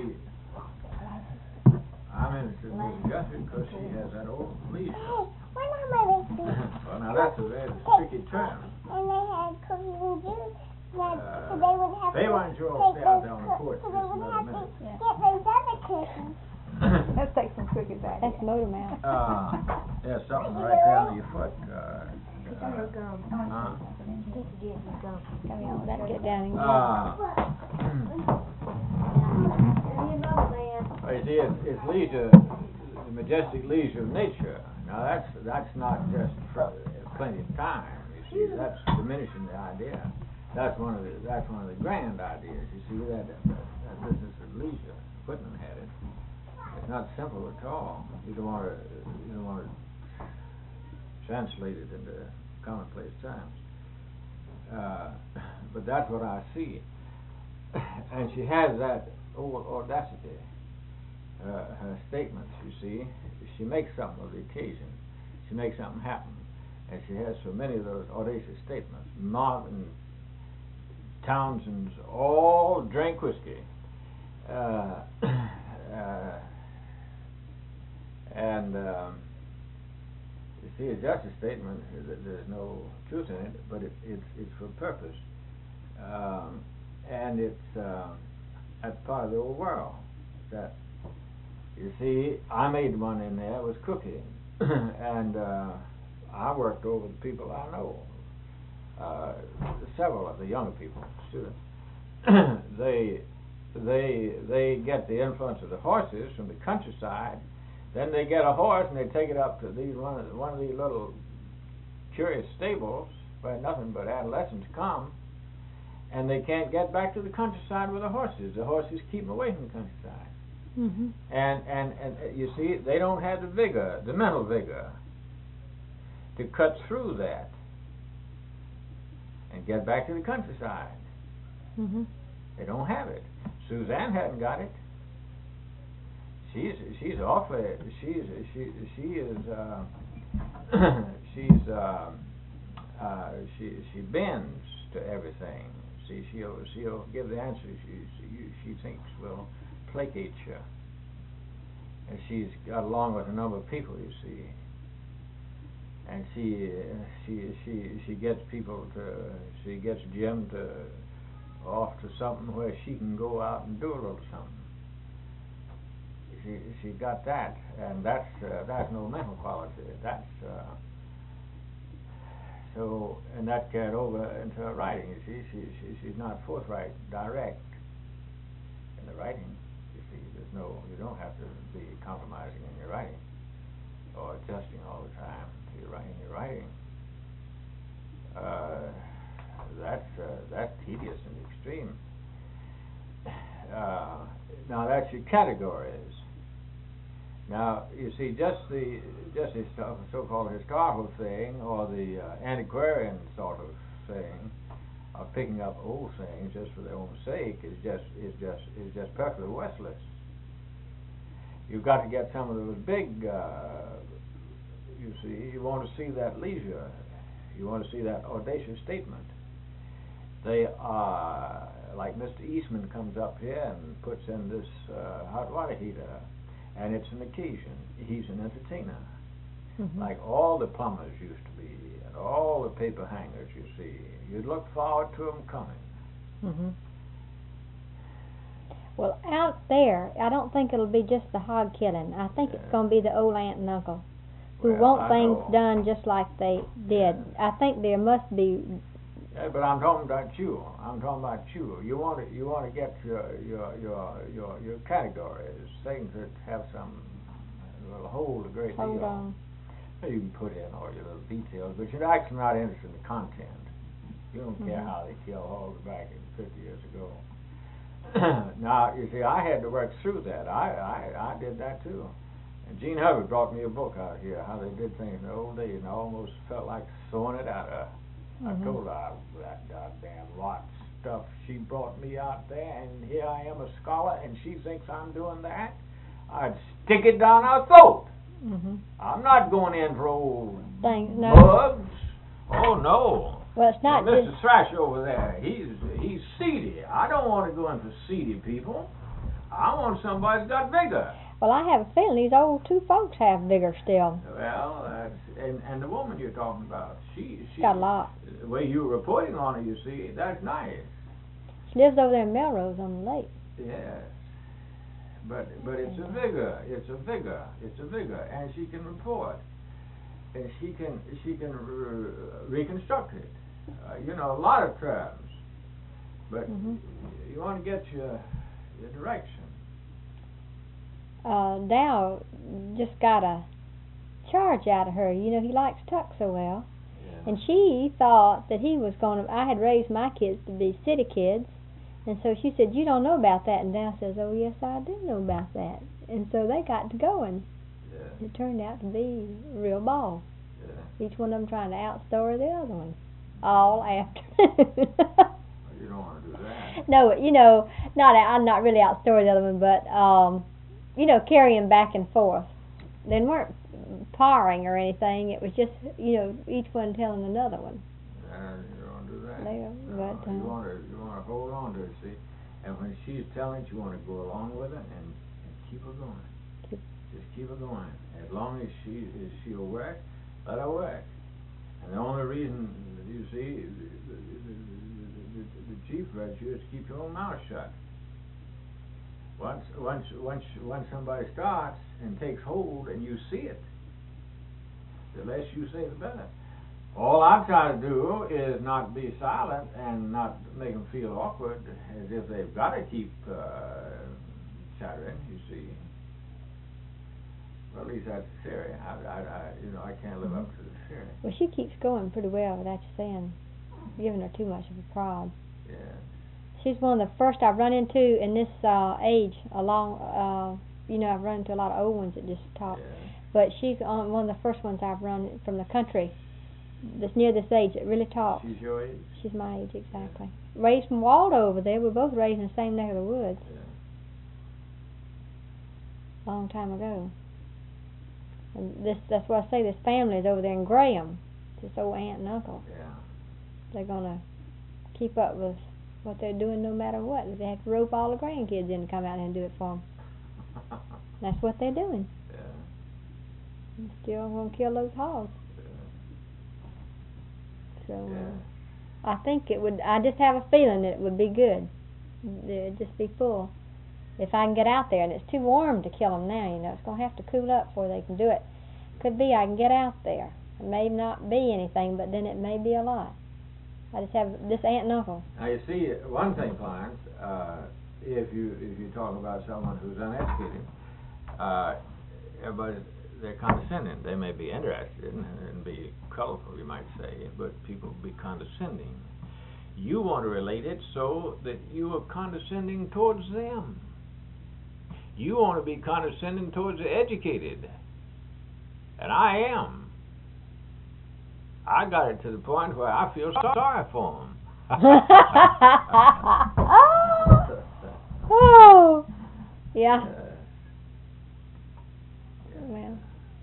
I'm interested in Miss Gussie because she has that old leash. Hey, we're not moving speed. Well, now that's a very tricky term. And they had cookies and juice. Like, Uh, so they would have they to want you all take stay out those there on the coo- porch so just they would another have to minute. Yeah. get those other cookies. Let's take some cookies out. That's motor mouth. Uh, there's something right down to your foot. Uh, It's on her uh, gum. huh? Piece of Jen's gum. Come on, let's get down and get Uh, You know, man. Well, you see, it's, it's leisure, the majestic leisure of nature. Now, that's that's not just for plenty of time. You see, that's diminishing the idea. That's one of the that's one of the grand ideas. You see, that that, that business of leisure, Whitman had it. It's not simple at all. You don't want to you don't want to translate it into commonplace terms. Uh, but that's what I see. And she has that old audacity. Uh, her statements, you see, she makes something of the occasion. She makes something happen. And she has so many of those audacious statements. Marvin Townsend's all drink whiskey. Uh, uh, and um, You see, a justice statement, th- there's no truth in it, but it, it's it's for purpose, um, and it's uh, that's part of the old world. That you see, I made one in there was cooking, and uh, I worked over the people I know. Uh, several of the younger people, students, they they they get the influence of the horses from the countryside. Then they get a horse and they take it up to these one of the, one of these little curious stables where nothing but adolescents come, and they can't get back to the countryside with the horses. The horses keep them away from the countryside. Mm-hmm. And, and and uh, you see, they don't have the vigor, the mental vigor, to cut through that and get back to the countryside. Mm-hmm. They don't have it. Suzanne hadn't got it. She's she's awfully she's she she is uh, she's uh, uh, she she bends to everything. See, she'll she'll give the answer she she, she thinks will placate you. And she's got along with a number of people, you see. And she she she she gets people to she gets Jim to off to something where she can go out and do a little something. She she got that, and that's uh, that's no mental quality. That's uh, so, and that carried over into her writing. You see, she she she's not forthright, direct in the writing. You see, there's no you don't have to be compromising in your writing or adjusting all the time to your writing. Your writing. Uh, that's uh, that's tedious in the extreme. Uh, now that's your categories. Now you see, just the just the so-called historical thing or the uh, antiquarian sort of thing of picking up old things just for their own sake is just is just is just perfectly worthless. You've got to get some of those big. Uh, you see, you want to see that leisure. You want to see that audacious statement. They are like Mister Eastman comes up here and puts in this uh, hot water heater, and it's an occasion. He's an entertainer, mm-hmm. like all the plumbers used to be, and all the paper hangers. You see, you'd look forward to them coming. Mm-hmm. Well, out there, I don't think it'll be just the hog killing. I think yeah. it's going to be the old aunt and uncle who well, want I things know. done just like they did. Yeah. I think there must be. Yeah, but I'm talking about you. I'm talking about you. You want to you want to get your your your your your categories, things that have some will hold a great Hold deal. on. You can put in all your little details, but you're actually not interested in the content. You don't care Mm-hmm. how they kill hogs back in fifty years ago. Now you see, I had to work through that. I I I did that too. And Gene Hubbard brought me a book out here, how they did things in the old days, and I almost felt like throwing it at her. Mm-hmm. I told her that goddamn lot of stuff she brought me out there, and here I am a scholar, and she thinks I'm doing that. I'd stick it down her throat. Mm-hmm. I'm not going in for old Things, no. bugs. Oh no. Well, it's not and Mister just. Thrash over there, he's he's seedy. I don't want to go in for seedy people. I want somebody that's got vigor. Well, I have a feeling these old two folks have vigor still. Well, that's, and and the woman you're talking about, she she Got a lot. The way you were reporting on her, you see, that's nice. She lives over there in Melrose on the lake. Yes, but but it's a vigor. It's a vigor. It's a vigor, and she can report, and she can she can re- reconstruct it. Uh, you know, a lot of terms, but Mm-hmm. you want to get your your direction. Uh, Dow just got a charge out of her. You know, he likes Tuck so well. Yeah. And she thought that he was going to, I had raised my kids to be city kids. And so she said, you don't know about that. And Dow says, oh, yes, I do know about that. And so they got to going. Yeah. It turned out to be a real ball. Yeah. Each one of them trying to outstory the other one. All after. You don't want to do that. No, you know, not I'm not really outstory the other one, but, um, you know, carrying back and forth. They weren't parring or anything. It was just, you know, each one telling another one. Uh, you don't want to do that. They, no, but, uh, you want to you want to hold on to it, see. And when she's telling it, you want to go along with it and, and keep her going. Keep. Just keep her going. As long as she is she'll work, That'll work. And the only reason, you see, the, the, the, the, the chief virtue is to keep your own mouth shut. Once, once, once, once somebody starts and takes hold and you see it, the less you say, the better. All I try to do is not be silent and not make them feel awkward as if they've got to keep uh, chattering, you see. Well, at least that's the theory. I, I, I, you know, I can't live up to the theory. Well, she keeps going pretty well without you saying, giving her too much of a prod. Yeah. She's one of the first I've run into in this uh, age. Along, uh, you know, I've run into a lot of old ones that just talk. Yeah. But she's on one of the first ones I've run from the country that's near this age that really talks. She's your age? She's my age, exactly. Yeah. Raised from Waldo over there. We're both raised in the same neck of the woods. Yeah. Long time ago. And this, that's why I say this family is over there in Graham. This old aunt and uncle. Yeah. They're going to keep up with what they're doing no matter what. They have to rope all the grandkids in to come out and do it for them. That's what they're doing. Yeah. And still going to kill those hogs. Yeah. So Yeah. uh, I think it would, I just have a feeling that it would be good. It'd just be full. If I can get out there, and it's too warm to kill them now, you know, it's going to have to cool up before they can do it. Could be I can get out there. It may not be anything, but then it may be a lot. I just have this aunt and uncle. Now you see, one thing, Clarence, uh, if you if you talk about someone who's uneducated, uh, everybody they're condescending. They may be interested and, and be colorful, you might say, but people be condescending. You want to relate it so that you are condescending towards them. You want to be condescending towards the educated, and I am. I got it to the point where I feel sorry for them. Oh, yeah. Uh, Well,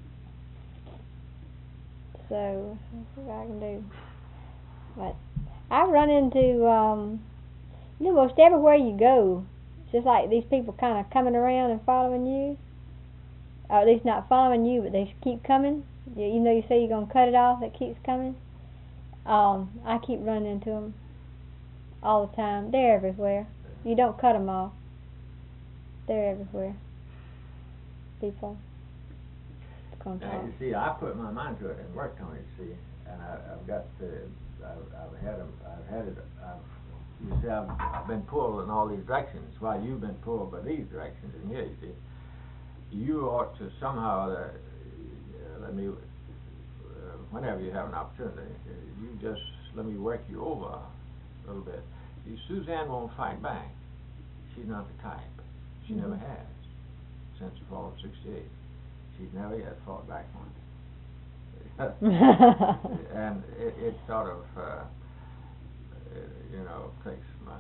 so let's see what I can do. But I run into, um, you know, most everywhere you go, it's just like these people kind of coming around and following you. Or at least not following you, but they keep coming. You, you know, you say you're going to cut it off, it keeps coming. Um, I keep running into them all the time. They're everywhere. You don't cut them off. They're everywhere. People. Now, you see, I put my mind to it and worked on it, see, and I, I've got, uh, I've, I've had, a, I've had it, I've, you see, I've, I've been pulled in all these directions, while you've been pulled by these directions in here, you see. You ought to somehow, uh, let me, uh, whenever you have an opportunity, uh, you just let me work you over a little bit. See, Suzanne won't fight back. She's not the type. She mm-hmm. never has, since the fall of sixty-eight. She's never yet fought back once. And it, it sort of, uh, it, you know, takes my...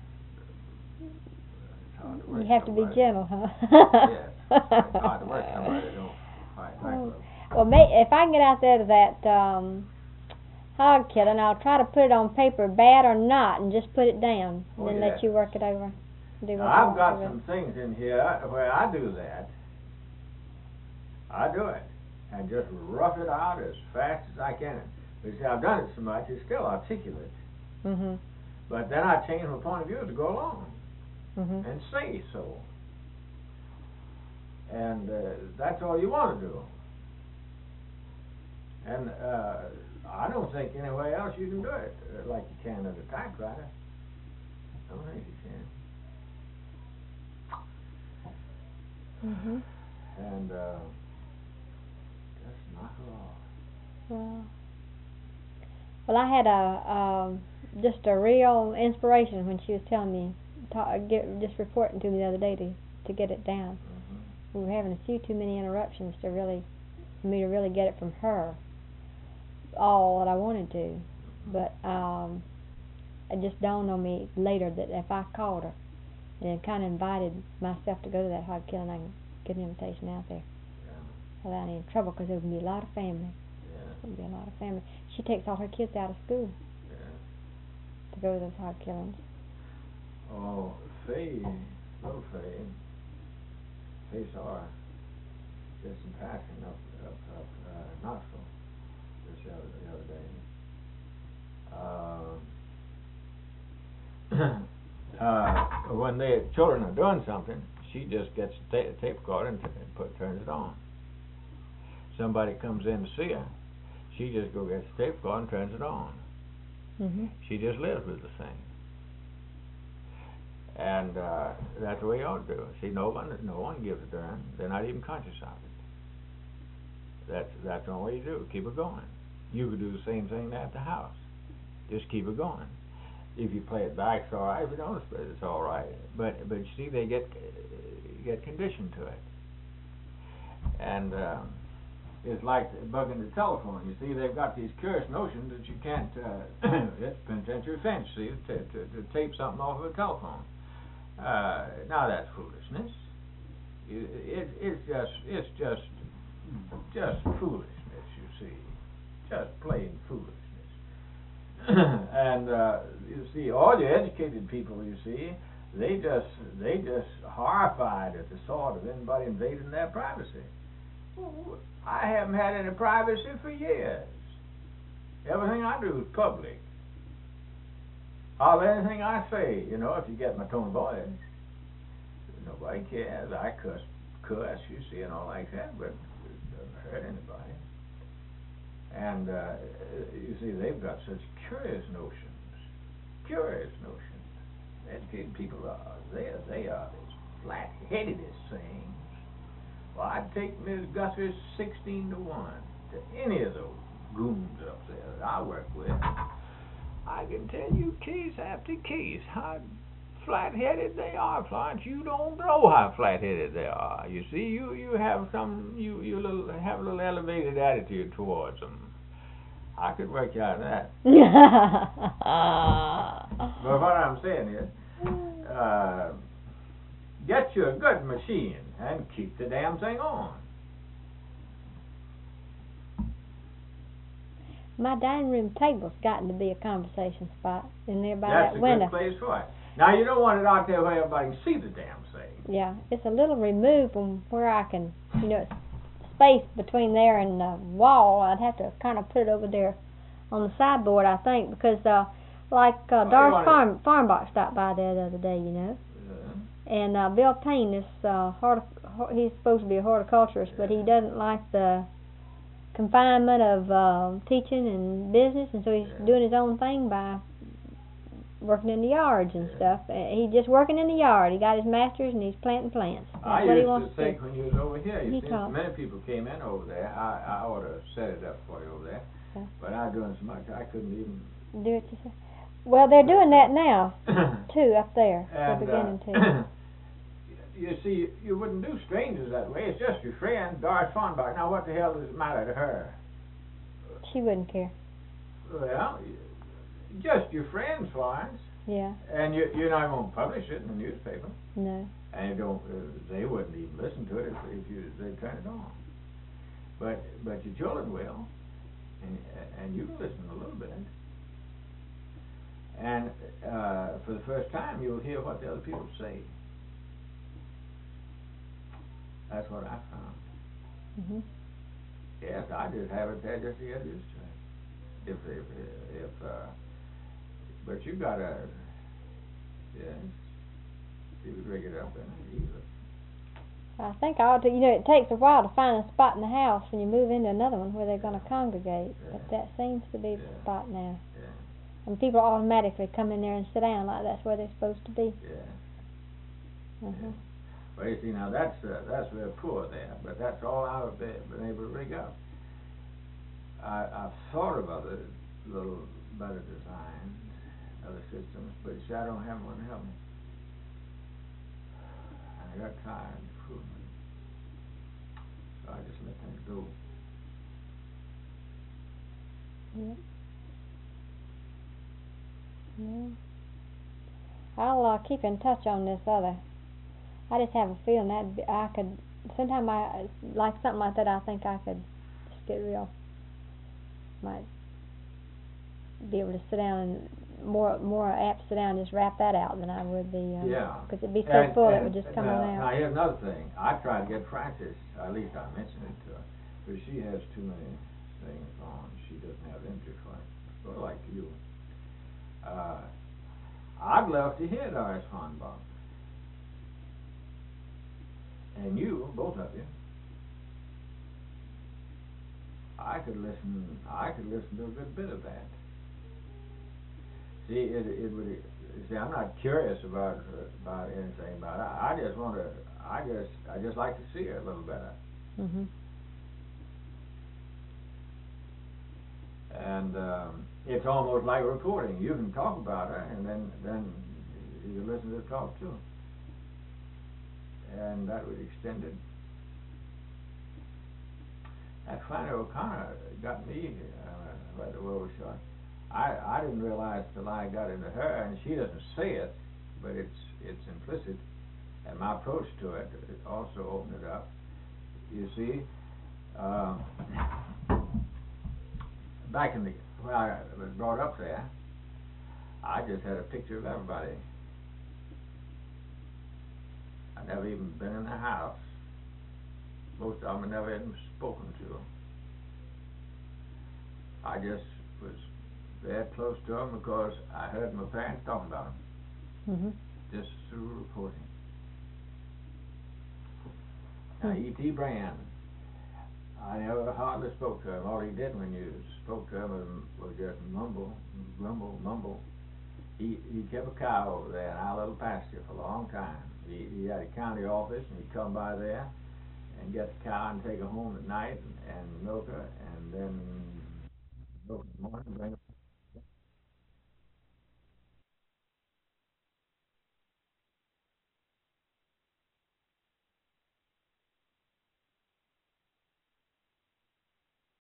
It's hard to work you have somebody. to be gentle, huh? Yes. It's hard to work somebody that don't fight back with them. Well, may, if I can get out there to that um, hog killing, I'll try to put it on paper, bad or not, and just put it down, and Oh, then yes. let you work it over. Do what Now, you I've got want to some do. things in here where I do that. I do it, and just rough it out as fast as I can. But see, I've done it so much, it's still articulate. Mm-hmm. But then I change my point of view to go along Mm-hmm. and say so. And uh, that's all you want to do. And uh, I don't think anywhere else you can do it uh, like you can at a typewriter. I don't think you can. Mm-hmm. And uh, just knock her off. Well, well, I had a um, just a real inspiration when she was telling me, ta- get, just reporting to me the other day to to get it down. Mm-hmm. We were having a few too many interruptions to really, for me to really get it from her, all that I wanted to. But um, it just dawned on me later that if I called her and kind of invited myself to go to that hog killing, I can get an invitation out there Yeah. without any trouble, because there would be a lot of family. Yeah. There would be a lot of family. She takes all her kids out of school Yeah. to go to those hog killings. Oh, Faye, little Faye, Faye saw her just in passing up, up, up uh, Knoxville. this the other, the other day. Uh, uh, when the children are doing something, she just gets the ta- tape recorder and, t- and put, turns it on. Somebody comes in to see her, she just go gets the tape recorder and turns it on. Mhm. She just lives with the thing. And uh, that's the way you ought to do it. See, no one, no one gives a darn. They're not even conscious of it. That's that's the only way you do it. Keep it going. You could do the same thing at the house. Just keep it going. If you play it back, it's all right. If you don't, it's all right. But but you see, they get get conditioned to it. And uh, it's like bugging the telephone. You see, they've got these curious notions that you can't. Uh, it's penitentiary offense. See, to, to to tape something off of a telephone. Uh, now that's foolishness. It, it it's just it's just just foolishness. You see, just plain foolishness. And uh, you see, all the educated people, you see, they just they just horrified at the thought of anybody invading their privacy. Well, I haven't had any privacy for years. Everything I do is public. Of anything I say, you know, if you get my tone of voice, nobody cares. I cuss, cuss, you see, and all like that, but it doesn't hurt anybody. And uh, you see, they've got such curious notions, curious notions. Educated people are, they are, they are as flat-headedest things. Well, I'd take Miss Gussie sixteen to one to any of those goons up there that I work with. I can tell you case after case how flat-headed they are, Florence. You don't know how flat-headed they are. You see, you, you have some, you, you little, have a little elevated attitude towards them. I could work you out of that. But what I'm saying is, uh, get you a good machine and keep the damn thing on. My dining room table's gotten to be a conversation spot in there by That's that a window. good place for it. Now, you don't want it out there where everybody can see the damn thing. Yeah, it's a little removed from where I can, you know, it's space between there and the wall. I'd have to kind of put it over there on the sideboard, I think, because uh, like uh, Oh, Doris you want Farm Farmbach stopped by there the other day, you know, Yeah. and uh, Bill Payne is uh, hortic- hor- he's supposed to be a horticulturist, but he doesn't like the confinement of uh, teaching and business, and so he's Yeah. doing his own thing by working in the yards and Yeah. stuff. Uh, he's just working in the yard. He got his master's and he's planting plants. That's I what he used wants to to think do. when you was over here, you He see, talked. many people came in over there. I, I ought to set it up for you over there. Okay. But I was doing so much, I couldn't even. Do it yourself. Well, they're doing that now too up there. They're And, beginning uh, to. you see, you wouldn't do strangers that way. It's just your friend, Doris Farnbach. Now, what the hell does it matter to her? She wouldn't care. Well, just your friends, Florence. Yeah. And you, you're not going to publish it in the newspaper. No. And you don't, uh, they wouldn't even listen to it if, if you they turn it on. But but your children will, and and you can listen a little bit. And uh, for the first time, you'll hear what the other people say. That's what I found. Mhm. Yes, I just have it there just to get used to it. If if if. Uh, But you gotta, yes, you could rig it up in it easily. I think I ought to. You know, it takes a while to find a spot in the house when you move into another one where they're going to congregate. Yeah. But that seems to be the Yeah. spot now. Yeah, And people automatically come in there and sit down like that's where they're supposed to be. yeah. Uh-huh. Well, you see, now that's uh, that's real poor there, but that's all I've been, been able to rig up. I, I've thought of other little better designs, other systems, but you see, I don't have one to help me. And I got tired of improvement, so I just let things go. Yeah. Yeah. I'll uh, keep in touch on this other. I just have a feeling that be- I could. Sometime I like something like that. I think I could just get real. Might be able to sit down and more more apt to sit down and just wrap that out than I would be. Um, Yeah. Because it'd be so And- full it and would just come now, on Now out. here's another thing. I tried to get Frances, at least I mentioned it to her, but she has too many things on. She doesn't have interest in it. Sort of like you. Uh, I'd love to hear Doris Hornbaum. And you, both of you. I could listen. I could listen to a good bit of that. See, it it would. See, I'm not curious about about anything about it. I just want to. I just I just like to see it a little better. Mhm. And um, it's almost like reporting. You can talk about her, and then then you can listen to the talk too. And that would extend it. That Flannery O'Connor got me uh, right the world shot. I I didn't realize till I got into her, and she doesn't say it, but it's it's implicit. And my approach to it, it also opened it up. You see, uh, back in the when I was brought up there, I just had a picture of everybody. I never even been in the house. Most of them I never even spoken to. I just was there close to them because I heard my parents talking about them, Mhm. just through reporting. Now, E T Brand, I never hardly spoke to him. All he did when you spoke to him was, was just mumble, grumble, mumble. He he kept a cow over there in our little pasture for a long time. He, he had a county office, and he'd come by there and get the cow and take her home at night and, and milk her, and then milk in the morning and bring her